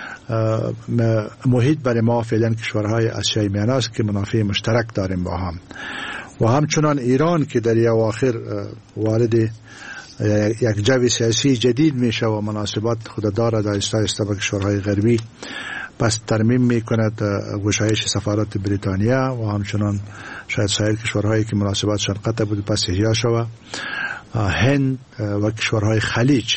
محیط برای ما فعلا کشورهای آسیای میانه است که منافع مشترک داریم با هم و همچنان ایران که در اواخر وارد یک جو سیاسی جدید میشه و مناسبات خود دارد آهسته آهسته با کشورهای غربی پس ترمیم میکند گشایش سفارت بریتانیا و همچنان شاید سایر کشورهایی که مناسباتشان قطع بود پس احیا شود، هند و کشورهای خلیج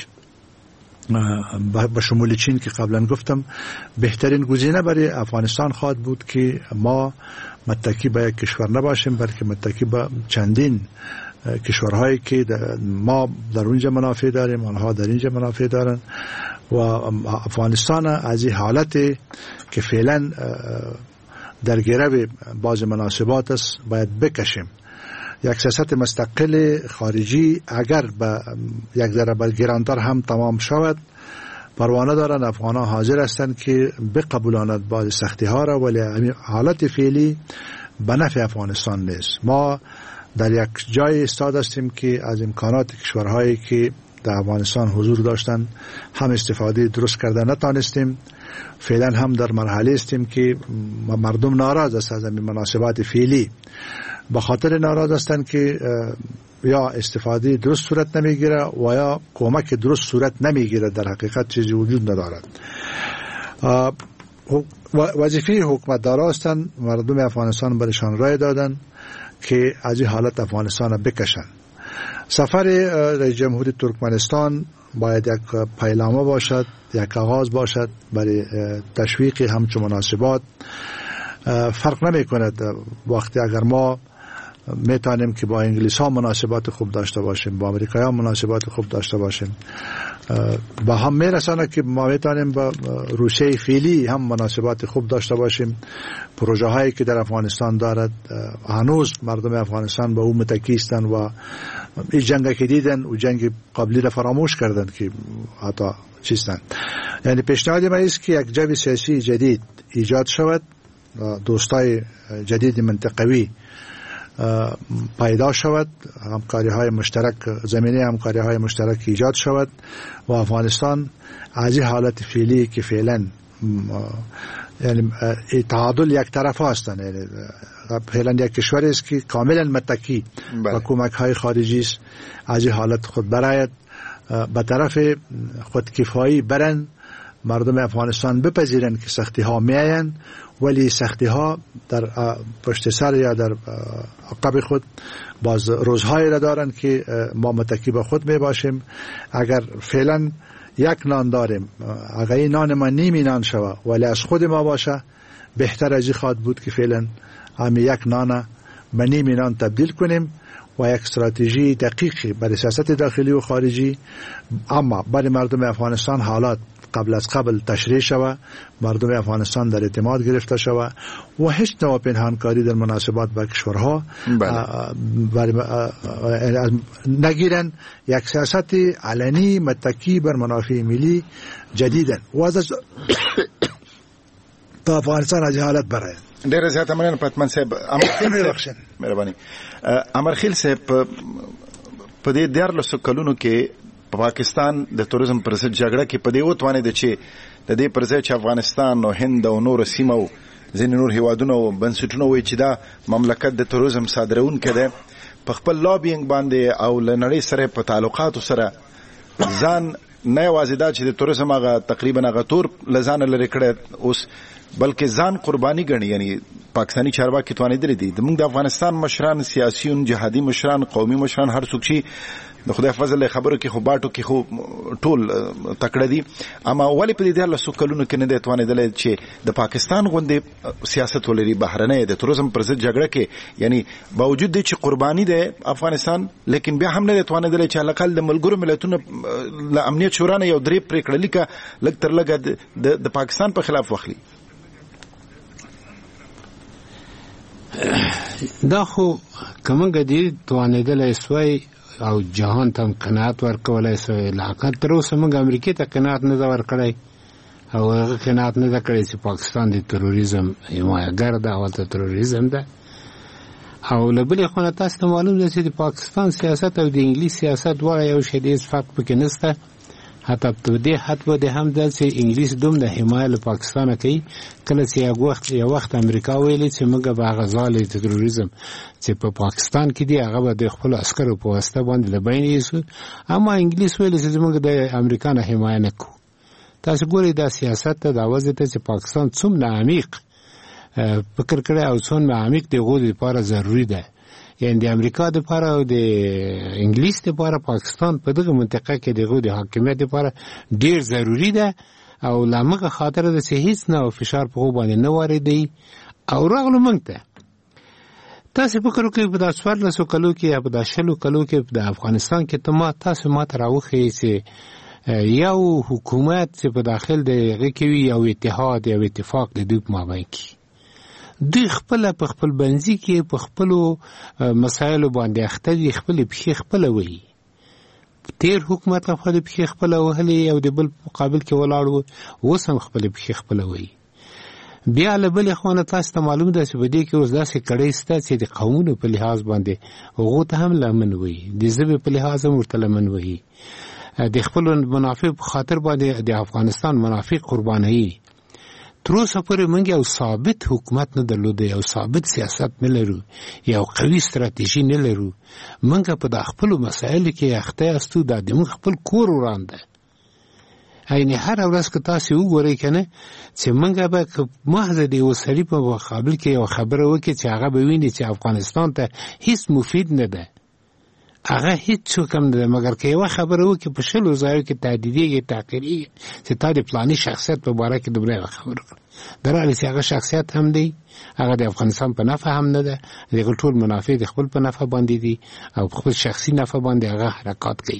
با شمول چین که قبلا گفتم بهترین گزینه برای افغانستان خواهد بود که ما متکی به یک کشور نباشیم بلکه متکی به چندین کشورهایی که ما در اونجا منافع داریم آنها در اینجا منافع دارن و افغانستان از این حالت که فعلا در گرو باز مناسبات است باید بکشیم یک سیاست مستقل خارجی اگر به یک ذره گرانتر هم تمام شود پروانه دارن. افغان ها حاضر هستند که بقبولانند بعض سختی ها را، ولی حالت فعلی به نفع افغانستان نیست. ما در یک جای استاد هستیم که از امکانات کشورهایی که در افغانستان حضور داشتن هم استفاده درست کرده نتانستیم. فعلا هم در مرحله استیم که مردم ناراض است از این مناسبات فعلی، به خاطر ناراض هستند که یا استفاده درست صورت نمیگیره و یا کمک درست صورت نمیگیره. در حقیقت چیزی وجود ندارد. وظیفه حکومت دارا هستند مردم افغانستان برشان رای دادن که از این حالت افغانستان را بکشن. سفر رئیس جمهوری ترکمنستان باید یک پیلامه باشد، یک آغاز باشد برای تشویق همچون مناسبات. فرق نمی کند وقتی اگر ما میتونیم که با انگلیس ها مناسبات خوب داشته باشیم، با امریکایی ها مناسبات خوب داشته باشیم، با هم میرسانه که ما میتونیم با روسیه فعلی هم مناسبات خوب داشته باشیم. پروژه هایی که در افغانستان دارد هنوز مردم افغانستان با او متکی هستند و این جنگ که دیدن و جنگ قبلی را فراموش کردند که حتی چیستند. یعنی پیشنهاد ما است که یک جو سیاسی جدید ایجاد شود، دوستای جدید منطقوی پیدا شود، همکاری های مشترک، زمینه همکاری های مشترک ایجاد شود و افغانستان از این حالت فعلی که فعلا یعنی تعادل یک طرف هستند، یعنی فعلا یک کشوری است که کاملا متکی و کمک های خارجی است، از این حالت خود براید به طرف خودکفایی برن. مردم افغانستان بپذیرند که سختی ها میاین، ولی سختی ها در پشت سر یا در عقب خود باز روزهایی را دارند که ما متکی به خود می باشیم. اگر فعلا یک نان داریم، اگر این نان ما نیمی نان شود ولی از خود ما باشه، بهتر از این خواهد بود که فعلا هم یک نان به نیمی نان تبدیل کنیم و یک استراتژی دقیقی برای سیاست داخلی و خارجی، اما برای مردم افغانستان حالات قبل از قبل تشریح شود، مردم افغانستان در اعتماد گرفته شود و هیچ نوع پنهانکاری در مناسبات با کشورها نگیرن. یک سیاست علنی متکی بر منافع ملی جدیدن و از تا افغانستان از حالت برای ډیره زیاته مننه پتمن صاحب. مهرباني امرخیل صاحب، په دې دیارلسو کلونو کې پاکستان د توریزم پر ضد جګړه کې په دې وتوانېده چې د دې پر ځای چې افغانستان او هند او نور سیمو ځینې نور هیوادونه او بنسټونه وایي چې دا مملکت د توریزم صادرونکی دی، په خپل لابینګ باندې او له نړۍ سره په تعلقاتو سره ځان نه یوازې دا چې د توریزم هغه تقریبا هغه تور له ځانه لرې کړی اوس، بلکې ځان قرباني ګڼي. یعنی پاکستانی چارواکي توانېدلي دي. زموږ د افغانستان مشران، سیاسیون، جهادي مشران، قومي مشران، هر څوک چې د خدای فضل خبرو کې خو باټو کې خو ټول تکړه دي، اما ولې په دې دیارلسو کلونو کې نه دی توانېدلی چې د پاکستان غوندې سیاست ولري بهرنی د توریزم پر ضد جګړه کې؟ یعنی باوجود دی چې قرباني دی افغانستان، لیکن بیا هم نه دی توانېدلی چې حداقل د ملګرو ملتونو له امنیت شورا نه یو درې پرېکړه لیکه لږ تر لږه د پاکستان په خلاف واخلي. دا خو کومه دي توانېدلی سوی او جهان ته قناعت ورکولای سوی، لاقت تر اوسه موږ امریکې ته قناعت نه ده ورکړی او هغه قناعت نه ده کړی چې پاکستان د تروریزم حمایتګر ده او د تروریزم ده. او له بلې خوا نه تاسو ته معلوم ده چې د پاکستان سیاست او د انګلیس سیاست دواړه یو شی دی، هېڅ فرق پکې نشته. حتی په دې حد باندې هم ده چې انګلیس دومره حمایه له پاکستانه کوي. کله چې یو وخت یو وخت امریکا ویلي چې موږ به هغه ځالې تروریزم چې په پاکستان کې دی هغه به د خپلو عسکرو په واسطه باندې له بینه یوسو، اما انګلیس ویلي چې موږ د امریکا نه حمایه نه کوو. تاسو ګورئ دا سیاست ته دا وضع ته چې پاکستان څومره عمیق فکر کړی او څومره عمیق د هغو دپاره ضروري ده. یعنی د امریکا دپاره او د انګلیس دپاره پاکستان په دغه منطقه کې د هغو د حاکمیت دپاره ډېر ضروري ده او له همغه خاطره ده چې هېڅ نه فشار په هغو باندې نه واردوي او راغلو موږ ته. تاسو فکر وکړئ په دا څوارلسو کلو کې یا په دا شلو کلو کې د افغانستان کې ته ما تاسو ما ته راوښیئ چې یو حکومت چې په داخل د هغې کې وي یو اتحاد یو اتفاق د دوی په مابین کې دوی خپل په خپل بنځي کې په خپل مسایلو باندې اخته دي، خپل پخې خپل وي. تیر حکومت خپل پخې خپل وهلې او د بل مقابل کې ولاړ وو، اوس هم خپل پخې خپل وي. بیا له بل خوانه تاسو ته معلوم ده چې بده کې اوس داسې کړي ستا چې د قومونو په لحاظ باندې هغه ته هم لمن وي، د ژبې په لحاظ هم ورته لمن وي، د خپل منافع په خاطر باندې د افغانستان منافع قرباني. تر اوسه پورې موږ یو ثابت حکومت نه درلود، یو ثابت سیاست نه لرو، یو قوي ستراتیژي نه لرو. موږ په د خپل مسایلو کې اخته استو، د موږ خپل کور ورانده. یعنی هر ورځ که تاسو وګورئ کنه چې موږ به محض د یو سړي په مقابل کې یو خبره وکړي چې هغه به ویني چې افغانستان ته هیڅ مفید نه ده، هغه هیڅ څوک هم نه ده، مګر که یوه خبره وکړي په شلو ځایو کې تهدیدېږي، تحقیرېږي چې تا د فلاني شخصیت په باره کې دومره یوه خبره وکړه. در حاله چې هغه شخصیت هم دی، هغه د افغانستان په نفع هم نه ده، د هغه ټول منافع د خپل په نفع باندې دي او په خپل شخصي نفع باندې هغه حرکات کوي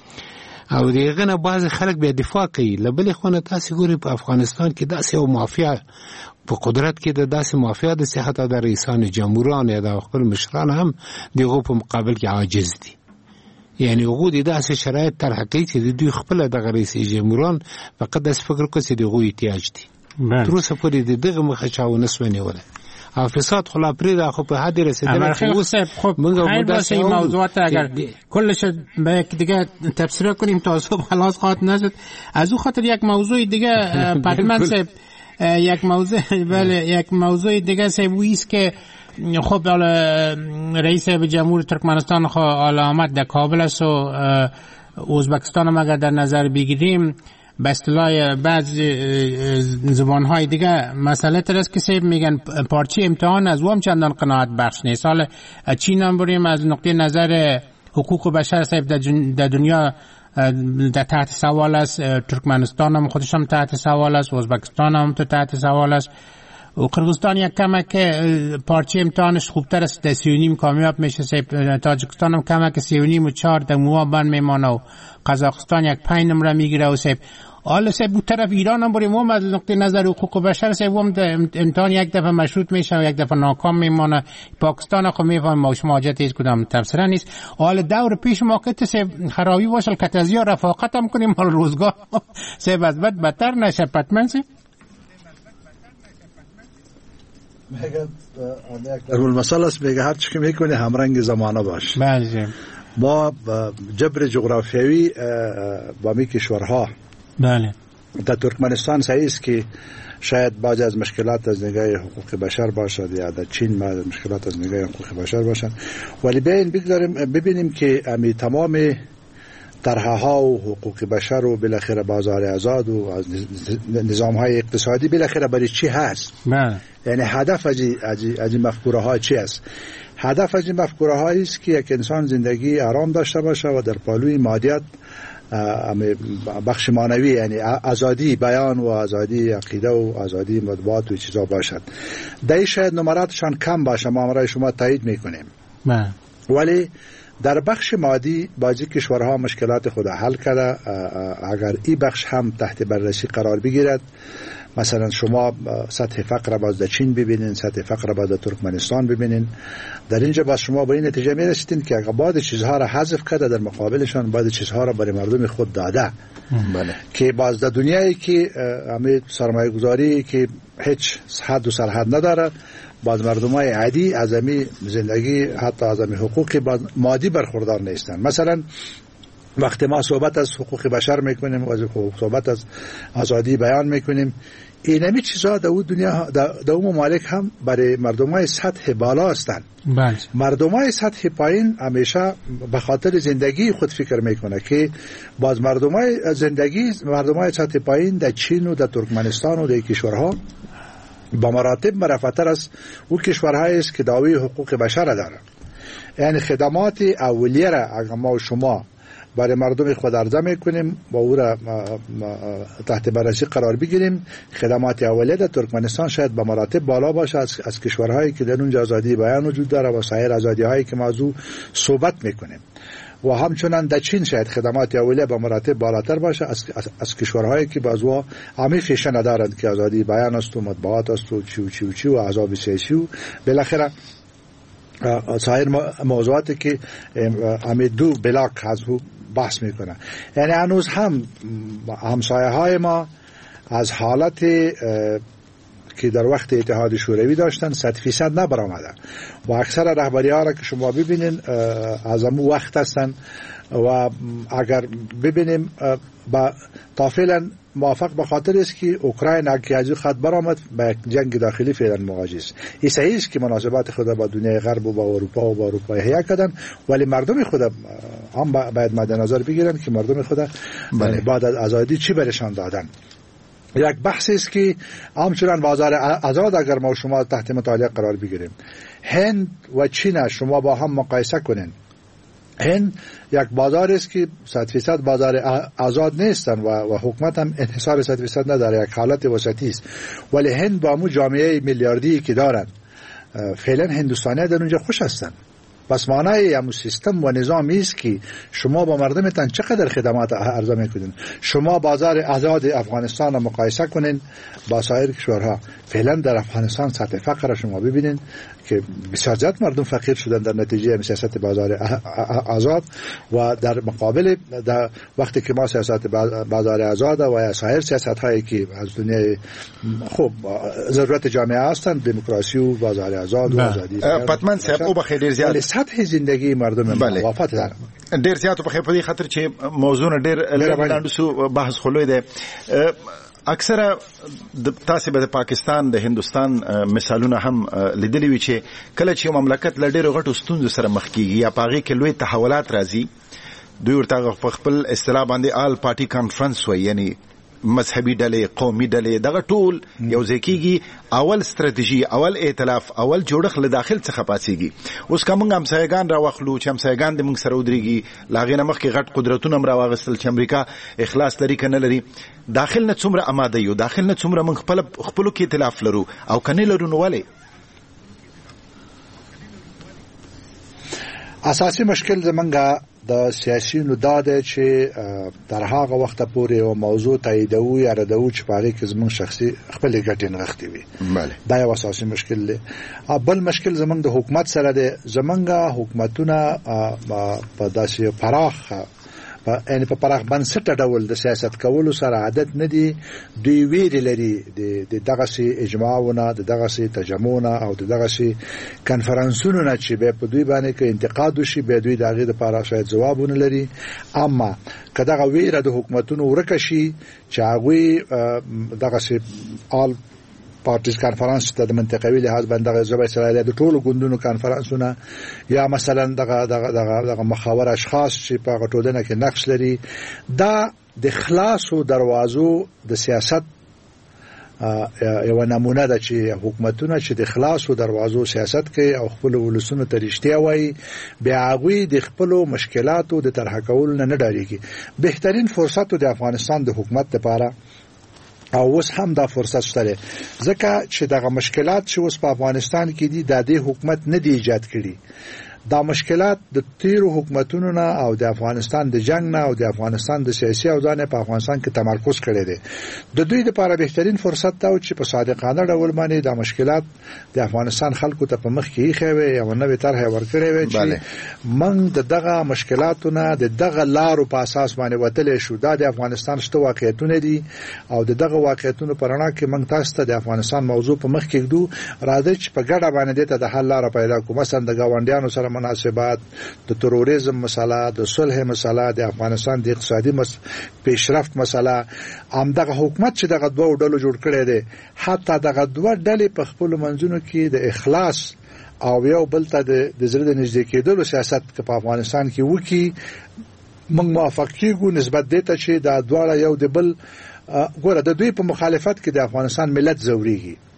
او دغه نه بعض خلک بیا دفاع کوي. له بلې خوا نه تاسې ګورئ په افغانستان کې داسې یو مافیا په قدرت کې د داسې مافیا د چې حتی د رئیسان جمهوران یا د خپل مشران هم د هغو په مقابل کې عاجز دي. یعنی هغو د داسې شرایط طرح کوي چې د دوی خپله دغه رئیس جمهوران فقط داسې فکر کوي چې د هغوی احتیاج دي. تر اوسه پورې د دغه مخه چا ونه سوه نیولی. فساد خلا پریده خب به حدی رسیدن خیلی خب خیلی باشه این موضوعات اگر کلش به یک دیگه تفسیر کنیم تا صبح خلاص خواهد نشد. از او خاطر یک موضوع دیگه پتمن صاحب یک موضوع بله یک موضوع دیگه صاحب است که خب رئیس جمهور ترکمنستان خو آمد در کابل است و ازبکستان هم اگر در نظر بگیریم به اصطلاح بعض زبانهای دیگه مسئله ترست که سیب میگن پارچه امتحان از وام چندان قناعت بخش نیست. حالا چین هم بریم از نقطه نظر حقوق بشر سیب در دنیا در تحت سوال است، ترکمنستان هم خودش هم تحت سوال است، ازبکستان هم تحت سوال است و قرغیزستان یک کمک پارچه امتحانش خوبتر است، در سی و نیم کامیاب میشه. سیب تاجیکستان هم کمک سی و نیم و چهار در موها بند میمانه و قزاقستان یک پنج نمره میگیره و سیب حالا سیب بود طرف ایران هم بریم هم از نقطه نظر حقوق بشر سیب هم امتحان یک دفعه مشروط میشه و یک دفعه ناکام میمانه. پاکستان خب میفهم ما شما حاجت هیچ کدام تفسیره نیست. حالا دور پیش ما که سیب خرابی باشه کتازی ها رفاقت هم کنیم حالا روزگاه سیب از بد بدتر نشه. پتمن سیب در المثال است میگه هر چی که میکنی همرنگ زمانه باش. بله ما جبر جغرافیایی با می کشورها بله در ترکمنستان صحیح است که شاید بعضی از مشکلات از نگاه حقوق بشر باشد یا در چین بعضی از مشکلات از نگاه حقوق بشر باشد، ولی بیاین بگذاریم ببینیم که امی تمام طرحها و حقوق بشر و بالاخره بازار آزاد و از نظام های اقتصادی بالاخره برای چی هست؟ بله یعنی هدف از از مفکوره ها چی است؟ هدف از این مفکوره هایی است که یک انسان زندگی آرام داشته باشه و در پالوی مادیات بخش معنوی یعنی آزادی بیان و آزادی عقیده و آزادی مطبوعات و چیزا باشد. در شاید نمراتشان کم باشه، ما امرای شما تایید میکنیم، ولی در بخش مادی بعضی کشورها مشکلات خود حل کرده. اگر این بخش هم تحت بررسی قرار بگیرد، مثلا شما سطح فقر باز در چین ببینین، سطح فقر باز در ترکمنستان ببینین، در اینجا باز شما به این نتیجه میرسید که اگر بعضی چیزها را حذف کرده در مقابلشان بعضی چیزها را برای مردم خود داده. بله. که باز در دنیایی که همه سرمایه گذاری که هیچ حد و سرحد نداره، باز مردمای عادی از همین زندگی حتی از همین حقوق مادی برخوردار نیستن. مثلا وقتی ما صحبت از حقوق بشر میکنیم و از صحبت از آزادی بیان میکنیم، این همی چیزها در دنیا در اون ممالک هم برای مردمای سطح بالا هستند. بله. مردمای سطح پایین همیشه به خاطر زندگی خود فکر میکنه که باز مردمای زندگی مردمای سطح پایین در چین و در ترکمنستان و در کشورها با مراتب مرفتر از او کشورهایی است که دعوی حقوق بشر دارند. یعنی خدمات اولیه را اگر ما و شما برای مردم خود عرضه میکنیم و او را تحت بررسی قرار بگیریم. خدمات اولیه در ترکمنستان شاید به مراتب بالا باشه از, از کشورهایی که در اونجا آزادی بیان وجود داره و سایر آزادی هایی که موضوع صحبت میکنیم. و همچنان در چین شاید خدمات اولیه به مراتب بالاتر باشه از, از, از کشورهایی که بعضوا عمیقش ندارند که آزادی بیان است و مطبوعات است و چی و چی و چی و احزاب سیاسی و بالاخره سایر موضوعاتی که همه دو بلاک از بحث میکنه. یعنی هنوز هم همسایه های ما از حالت که در وقت اتحاد شوروی داشتن صد فیصد نبرآمده و اکثر رهبری ها را که شما ببینین از همون وقت هستن و اگر ببینیم با تا فعلا موافق به خاطر است که اوکراین که از خط برآمد به جنگ داخلی فعلا مواجه است. این صحیح است که مناسبات خود با دنیای غرب و با اروپا و با اروپا احیا کردن، ولی مردم خود هم باید مد نظر بگیرن که مردم خود بعد از آزادی چی برشان دادن. یک بحثی است که همچنان بازار آزاد اگر ما شما تحت مطالعه قرار بگیریم، هند و چین شما با هم مقایسه کنین، هند یک بازار است که صد فیصد بازار آزاد نیستن و, و حکومت هم انحصار صد فیصد نداره، یک حالت وسطی است، ولی هند با مو جامعه میلیاردی که دارن فعلا هندوستانی در اونجا خوش هستن. پس معنای همون سیستم و نظامی است که شما با مردمتان چقدر خدمات عرضه میکنین. شما بازار آزاد افغانستان را مقایسه کنین با سایر کشورها. فعلا در افغانستان سطح فقر شما ببینین که بسیار زیاد مردم فقیر شدن در نتیجه سیاست بازار آزاد و در مقابل در وقتی که ما سیاست بازار آزاد و سایر سیاست هایی که از دنیای خوب ضرورت جامعه هستند، دموکراسی و بازار آزاد و آزادی. پتمن صاحب او بخیر زیاد سطح زندگی مردم موافقت داره. ډیر زیات په خپل خاطر چې موضوع ډیر لاندې سو بحث خلوی دی. اکثره د تاسو به د پاکستان د هندستان مثالونه هم لیدلی وی چې کله چې مملکت له ډیرو غټو ستونزو سره مخ کیږي یا پاغي کې لوی تحولات راځي، دوی ورته په خپل اصطلاح باندې آل پارټي کانفرنس وایي، یعنی مذهبي ډلې، قومي ډلې، دغه ټول یو ځای کېږي، اول ستراتیژي، اول ائتلاف، اول جوړښت له داخل څخه پاتېږي. اوس که موږ همسایګان راواخلو چې همسایګان د موږ سره ودرېږي، له هغې نه مخکې غټ قدرتونه هم راواغېستل چې امریکا اخلاص لري که نه لري، داخل نه څومره اماده یو، داخل نه څومره موږ خپلو کې ائتلاف لرو او که نه لرو نو ولې؟ اساسي مشکل زمونږ د سیاسیونو دا دی چې تر هغه وخته پورې یو موضوع تاییدوو یا ردوو چې په هغې کې زمونږ شخصي خپلې ګټې نغښتې وي. دا یو اساسي مشکل دی. بل مشکل زمونږ د حکومت سره دی. زمونږ حکومتونه په داسې پراخ یعنی په پراخ بنسټه ډول د سیاست کولو سره عادت نه دي. دوی ویرې لري د دغسې اجماعونه، د دغسې تجمعونه او د دغسې کنفرانسونو نه چې بیا په دوی باندې که انتقاد وشي بیا دوی د هغې دپاره شاید ځواب ونه لري. اما که دغه ویره د حکومتونو ورکه شي چې هغوی دغسې آل پارټیز کانفرنس ته د منطقوي لحاظ باندې دغه ژبه اسرائیل د ټولو ګوندونو کانفرنسونه یا مثلا دغه دغه دغه مخاور اشخاص چې په هغه ټولنه کې نقش لري، دا د خلاصو دروازو د سیاست یو نمونه ده چې حکومتونه چې د خلاصو دروازو سیاست کوي او خپل ولسونو ته رښتیا وایي، بیا هغوی د خپلو مشکلاتو د طرحه کولو نه نه ډارېږي. بهترین فرصت د افغانستان د حکومت لپاره او اوس هم دا فرصت شته، ځکه چې دغه مشکلات چې اوس په افغانستان کې دي د دې حکومت نه دی ایجاد کړي. دا مشکلات د تیرو حکومتونو نه او د افغانستان د جنگ نه او د افغانستان د سیاسي اوضاع په افغانستان کې تمرکز کړی دی. د دوی لپاره بهترین فرصت دا و چې په صادقانه ډول باندې دا مشکلات د افغانستان خلکو ته په مخ کې ایښی وي، یوه نوې طرحه ورکړې وي چې موږ د دغه مشکلاتو نه د دغه لارو په اساس باندې وتلی شو. دا د افغانستان شته واقعیتونه دي او د دغه واقعیتونو په رڼا کې موږ تاسو ته د افغانستان موضوع په مخ کې ږدو. راځئ چې په ګډه باندې دې ته د حل لاره پیدا کړو. مثلا د ګاونډیانو سره مناسبات، د تروریزم مسله، د صلح مسله، د افغانستان د اقتصادي مس... پیشرفت مسله. همدغه حکومت چې دغه دوه ډلو جوړ کړی دی، حتی دغه دوه ډلې په خپلو منځونو کې د اخلاص او یو بل ته د زړه د نږدې کېدلو سیاست که په افغانستان کې وکړي، موږ موافق کېږو نسبت دې ته چې دا دواړه یو د بل ګوره د دوی په مخالفت کې د افغانستان ملت ځورېږي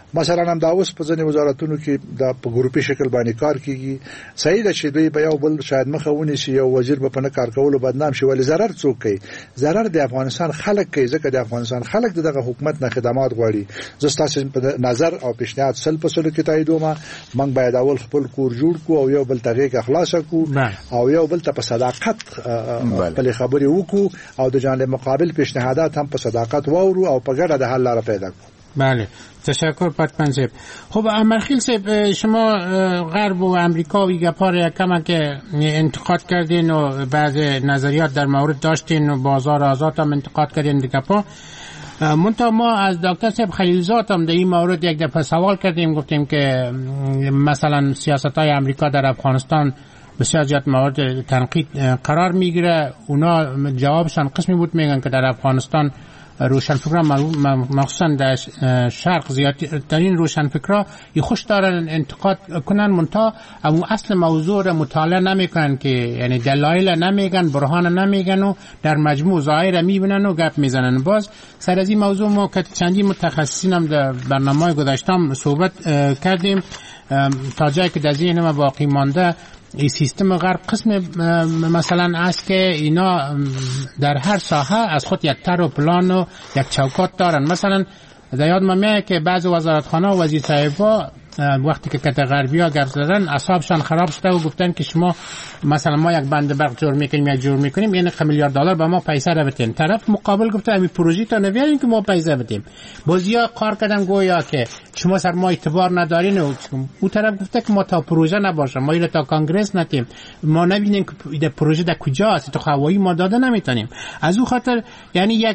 مثلا هم دا اوس په ځینې وزارتونو کې د په ګروپي شکل باندې کار کیږي. صحیح ده چې دوی په یو بل شاید مخه ونی شي یو وزیر په نه کار کولو بدنام شي، ولی ضرر څوک کوي؟ ضرر د افغانستان خلک کوي، ځکه د افغانستان خلک دغه حکومت نه خدمات غواړي. زه ستاسو په نظر او پیشنهاد سل په سلو کې تاییدوم، موږ باید اول خپل کور جوړ کو او یو بل ته اخلاص کو او یو بل ته په صداقت خپل خبرې وکړو او د جانب مقابل پیشنهادات هم په صداقت واورو او په ګډه د حل لاره پیدا کړو. بله تشکر پتمن صاحب. خب امرخیل صاحب، شما غرب و امریکا و گپا را کما که انتقاد کردین و بعض نظریات در مورد داشتین و بازار آزاد هم انتقاد کردین گپا. منتها ما از دکتر صاحب خلیلزاد هم در این مورد یک دفعه سوال کردیم، گفتیم که مثلا سیاست‌های امریکا در افغانستان بسیار زیاد مورد تنقید قرار میگیره. اونا جوابشان قسمی بود میگن که در افغانستان روشنفکران مخصوصا در شرق زیادترین روشنفکران ی خوش دارن انتقاد کنن، منتها اما اصل موضوع را مطالعه نمیکنن، که یعنی دلایل نمیگن، برهان نمیگن و در مجموع ظاهر میبینن و گپ میزنن. باز سر از این موضوع ما که چندی متخصصین هم در برنامه گذاشتم صحبت کردیم، تا جایی که در ذهن ما باقی مانده این سیستم غرب قسم مثلا است که اینا در هر ساحه از خود یک طرح و پلان و یک چوکات دارن. مثلا در یاد من میاد که بعض وزارتخانه و وزیر صاحبا وقتی که کت غربی ها گرد زدن اعصابشان خراب شده و گفتن که شما مثلا ما یک بند برق جور میکنیم یک جور میکنیم یعنی میلیارد دلار به ما پیسه را بدین. طرف مقابل گفته همین پروژه تا نویارین که ما پیسه بدیم. بازیا قار کردن گویا که شما سر ما اعتبار ندارین و اون طرف گفته که ما تا پروژه نباشه، ما اینا تا کانگرس نتیم، ما نبینیم که این پروژه در کجاست، تو هوایی ما داده نمیتونیم. از اون خاطر یعنی یک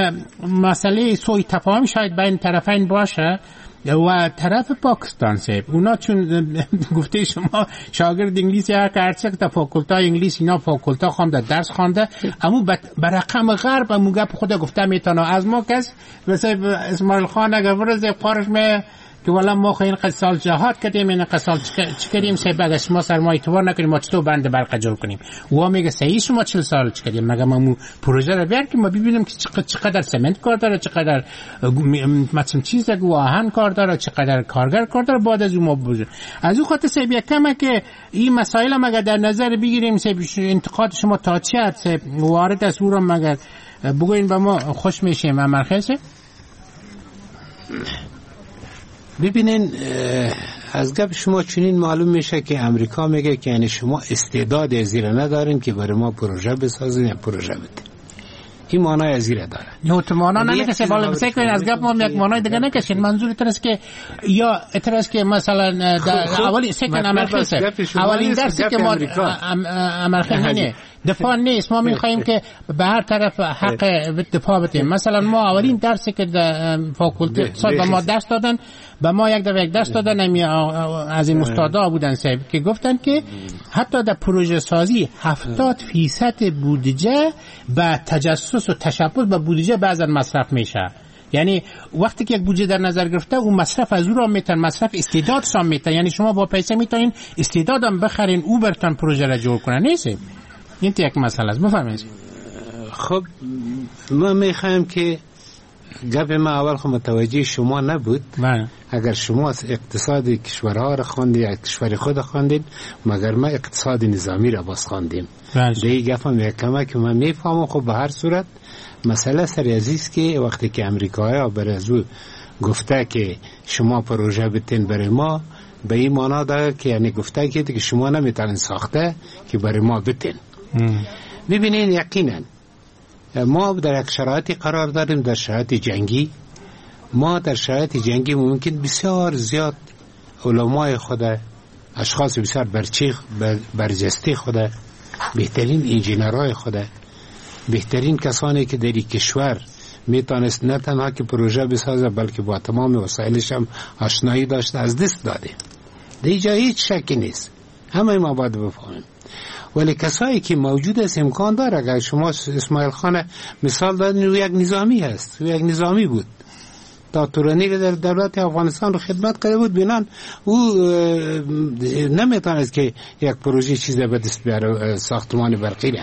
مسئله سوء تفاهم شاید بین طرفین باشه. و طرف پاکستان صاحب اونا چون گفته شما شاگرد انگلیسی هر که هرچه که تا فاکولتا انگلیس اینا فاکولتا خوانده درس خوانده، اما برقم غرب امو گپ خود گفته میتونه از ما کس مثل اسماعیل خان اگر ورزه قارش می که والا ما خیلی قد سال جهاد کردیم، این قد سال چی کردیم سه بعد شما سر ما اعتبار نکنیم ما چطور بند برق جور کنیم. و میگه صحیح شما چهل سال چی کردیم، مگه ما پروژه رو بیار که ما ببینیم که چقدر سمنت کار داره، چقدر مثلا چیز دیگه آهن کار داره، چقدر کارگر کار داره، بعد از اون ما بوجه. از اون خاطر سه کمه که این مسائل مگه در نظر بگیریم سه انتقاد شما تا چی هست وارد از اون مگه بگوین با ما خوش میشیم. و مرخصه ببینین از گپ شما چنین معلوم میشه که امریکا میگه که یعنی شما استعداد زیره ندارین که برای ما پروژه بسازین یا پروژه بدین. این معنای زیره داره. نه تو معنا نمیشه، بالا بسه کنین از گپ ما یک معنای دیگه نکشین. منظور ترس که یا ترس که مثلا در اولی سکن امریکا اولین درسی که ما امریکا نه دفاع نیست، ما میخوایم که به هر طرف حق دفاع بدیم. مثلا ما اولین درسی که در فاکولته اقتصاد به ما درس دادن، به ما یک دفعه یک درس دادن از این استادا بودن صاحب که گفتن که حتی در پروژه سازی هفتاد فیصد بودجه به تجسس و تشبث به بودجه بعضا مصرف میشه. یعنی وقتی که یک بودجه در نظر گرفته اون مصرف از او را میتن، مصرف استعدادش هم میتن. یعنی شما با پیسه میتونین استعدادم بخرین او برتون پروژه را جور کنن. نیست این یک مسئله است. بفرمایید. خب ما میخوایم که گپ ما اول خود متوجه شما نبود. بله. اگر شما اقتصاد کشورها را خواندید یا کشور خود خواندید، مگر ما اقتصاد نظامی را باز خواندیم. دیگه گپ هم کمه که من میفهمم. خب به هر صورت مسئله سر عزیز که وقتی که امریکایی برای از گفته که شما پروژه بتین برای ما، به این معنا داره که یعنی گفته که شما نمیتونین ساخته که برای ما بتین. ببینین یقینا ما در یک شرایطی قرار داریم، در شرایط جنگی. ما در شرایط جنگی ممکن بسیار زیاد علمای خود، اشخاص بسیار برچی برجسته خود، بهترین انجینرهای خود، بهترین کسانی که در این کشور میتونست نه تنها که پروژه بسازه بلکه با تمام وسایلش هم آشنایی داشته از دست داده. در اینجا هیچ شکی نیست، همه ما باید بفهمیم. ولی کسایی که موجود است امکان داره. اگر شما اسماعیل خان مثال دادین او یک نظامی هست، او یک نظامی بود تا تورانی که در دولت افغانستان رو خدمت کرده بود، بینان او نمیتونست که یک پروژه چیز به دست بیاره ساختمان برقی را.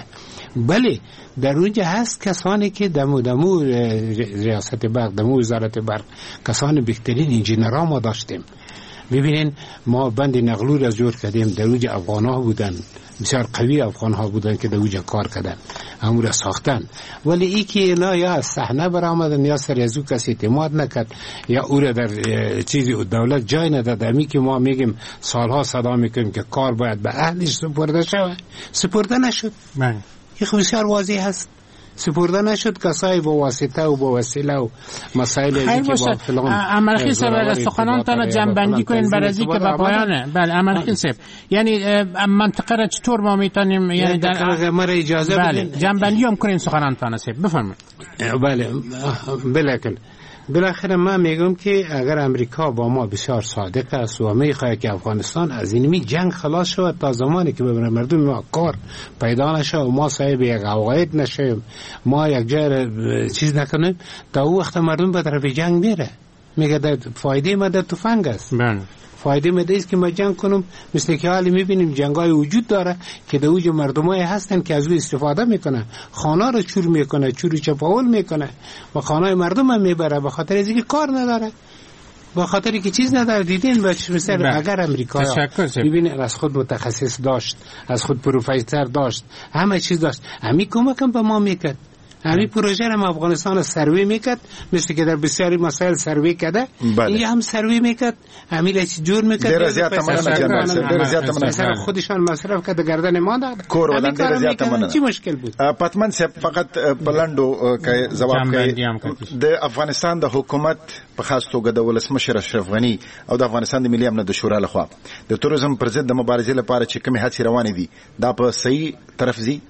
بله در اونجا هست کسانی که دمو دمو ریاست برق دمو وزارت برق کسان بهترین انجینرها ما داشتیم. ببینین ما بند نقلور از جور کردیم، در اونجا افغان ها بودن، بسیار قوی افغان ها بودن که در اونجا کار کردن، همون را ساختن. ولی ای که اینا یا از صحنه برآمدن یا سر از او کسی اعتماد نکرد یا او را در چیزی دولت جای نداد. امی که ما میگیم سالها صدا میکنیم که کار باید به اهلش سپرده شود، سپرده نشد. این بسیار واضح هست، سپرده نشد. کسایی با واسطه و با وسیله و مسائل خیر باشه. امرخیل صاحب از سخنانتان جنبندی کنین برای از اینکه به پایانه. بله امرخیل صاحب، یعنی منطقه را چطور ما میتونیم یعنی در ما اجازه بدین جنبندی هم کنین سخنانتان صاحب بفرمایید. بله بلکل بالاخره من میگم که اگر امریکا با ما بسیار صادق است و میخواد که افغانستان از این می جنگ خلاص شود تا زمانی که ببینه مردم ما کار پیدا نشه و ما صاحب یک عقاید نشیم، ما یک جای چیز نکنیم، تا او وقت مردم به طرف جنگ میره. میگه در فایده ما در تفنگ است. بله فایده مده است که ما جنگ کنم، مثل که حالی میبینیم جنگای وجود داره که در اوج مردمای هستن که از او استفاده میکنه، خانه رو چور میکنه، چوری چپاول میکنه و خانه مردم هم میبره به خاطر از اینکه کار نداره، به خاطری که چیز نداره. دیدین بچه مثل اگر امریکا ببینید از خود متخصص داشت، از خود پروفسور داشت، همه چیز داشت، همین کمکم به ما میکرد. همین پروژه را افغانستان سروی میکرد، مثل که در بسیاری مسائل سروی کرده. این هم سروی میکرد، همین را جور میکرد. در زیاد تمنا جنرال در زیاد تمنا خودشان مصرف کرد گردن ما داد. کور ولن در زیاد تمنا چی مشکل بود؟ پاتمن صاحب فقط بلندو که جواب کوي د افغانستان د حکومت په خاص توګه د ولسمشر اشرف غنی او د افغانستان د ملي امنیت د شورا لخوا د توریزم پر ضد د مبارزې لپاره چې کومې هڅې روانې دي دا په صحیح طرف ځي.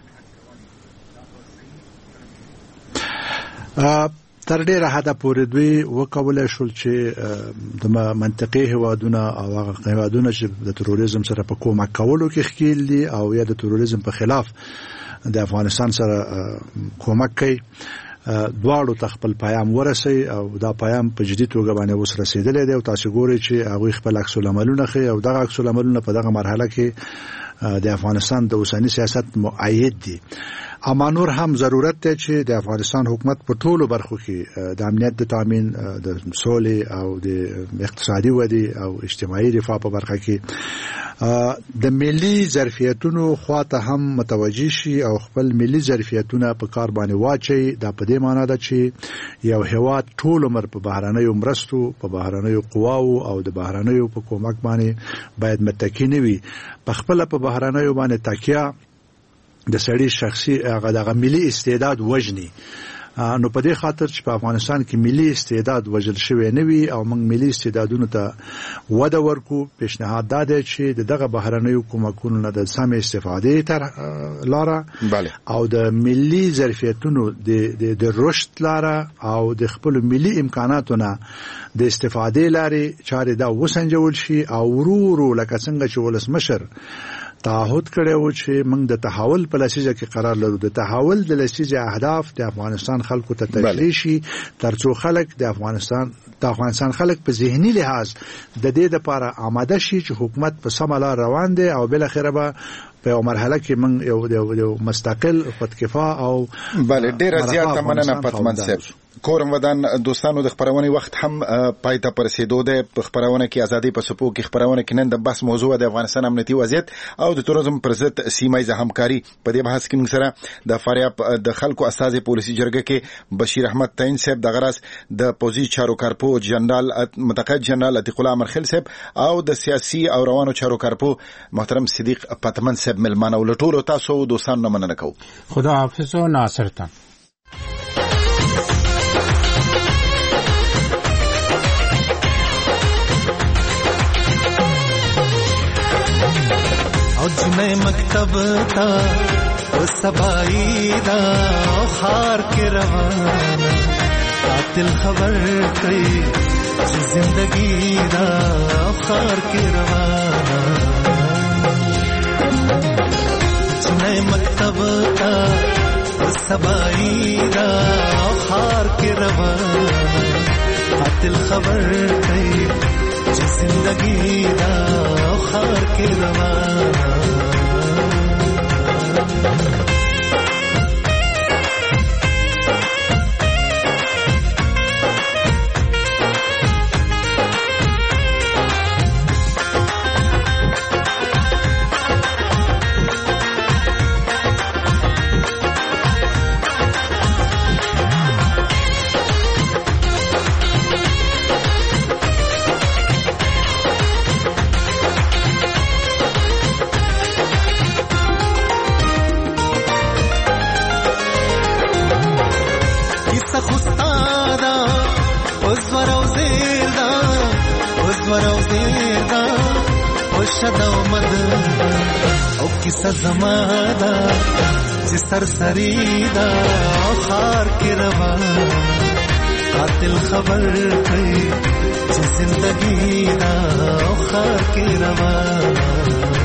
تر ډیره حده پورې دوی وکولای شول چې د منطقي هوادونه او هغه هوادونه چې د تروریزم سره په کومک کولو کې ښکیل دي او یا د تروریزم په خلاف د افغانستان سره کومک کوي دواړو ته خپل پیام ورسي او دا پیام په جدي توګه باندې اوس رسیدلی دی او تاسو ګورئ چې هغه خپل عکس العملونه کوي او دغه عکس العملونه په دغه مرحله کې د افغانستان د اوسنی سیاست مؤید دي. اما نور هم ضرورت دی چې د افغانستان حکومت په ټولو برخو کې د امنیت د تامین، د سولې او د اقتصادي ودې او اجتماعي رفاه په برخه کې د ملي ظرفیتونو خواته هم متوجه شي او خپل ملي ظرفیتونه په کار باندې واچي. دا په دې معنی ده چې یو هیواد ټول عمر په بهرنیو مرستو، په بهرنیو قواو او د بهرنیو په کومک باندې باید متکی نه وي. په خپل په بهرنیو باندې تکیه د سړي شخصي هغه د ملي استعداد وجني. نو په دې خاطر چې په افغانستان کې ملي استعداد وجل شوی نه وي او موږ ملي استعدادونو ته وده ورکو، پیشنهاد دا دی چې دغه بهرنیو کومکونو نه د سمې استفادې تر لاره او د ملي ظرفیتونو د د رشد لاره او د خپل ملي امکاناتو نه د استفادې لارې چارې دا وسنجول شي او ورو ورو لکه څنګه چې ولسمشر تعهد کړی و چې موږ د تحول په لسیزه کې قرار لرو. د تحول د لسیزه اهداف د افغانستان خلکو ته تشریح شي ترڅو خلک د افغانستان د افغانستان خلک په ذهني لحاظ د دې لپاره آماده شي چې حکومت په سمه لار روان دی او بل اخره به په یو مرحله کې موږ یو یو مستقل خودکفا او بله ډیر زیات مننه پتمن صاحب. کورم ودان دوستانو د خبرونه وخت هم پای ته پرسیدو ده. په خبرونه کې ازادي په سپو کې خبرونه کې نن د بس موضوع د افغانستان امنیتي وضعیت او د تروریزم پر ضد سیمایي همکاري په دې بحث کې موږ سره د فاریاب د خلکو استاد پولیسي جرګه کې بشیر احمد تعین صاحب د غرس د پوزي چارو کارپو جنرال متقاعد جنرال عتیق الله امرخیل صاحب او د سیاسي او روانو چارو کارپو محترم صدیق پتمن صاحب ملمانه ولټولو تاسو دوستانو مننه کوم. خدا حافظ و ناصرتان. मैं मकतब था वो सबाई दा खार के रवाना कातिल खबर कई जिंदगी दा खार के रवाना मैं मकतब था वो सबाई दा खार के रवाना कातिल खबर कई जिंदगी दा खार के रवाना شد آمد او کیسه زمادا چې سرسری دا خار کې روان قاتل خبر کوي چې زندگی دا خار کې روان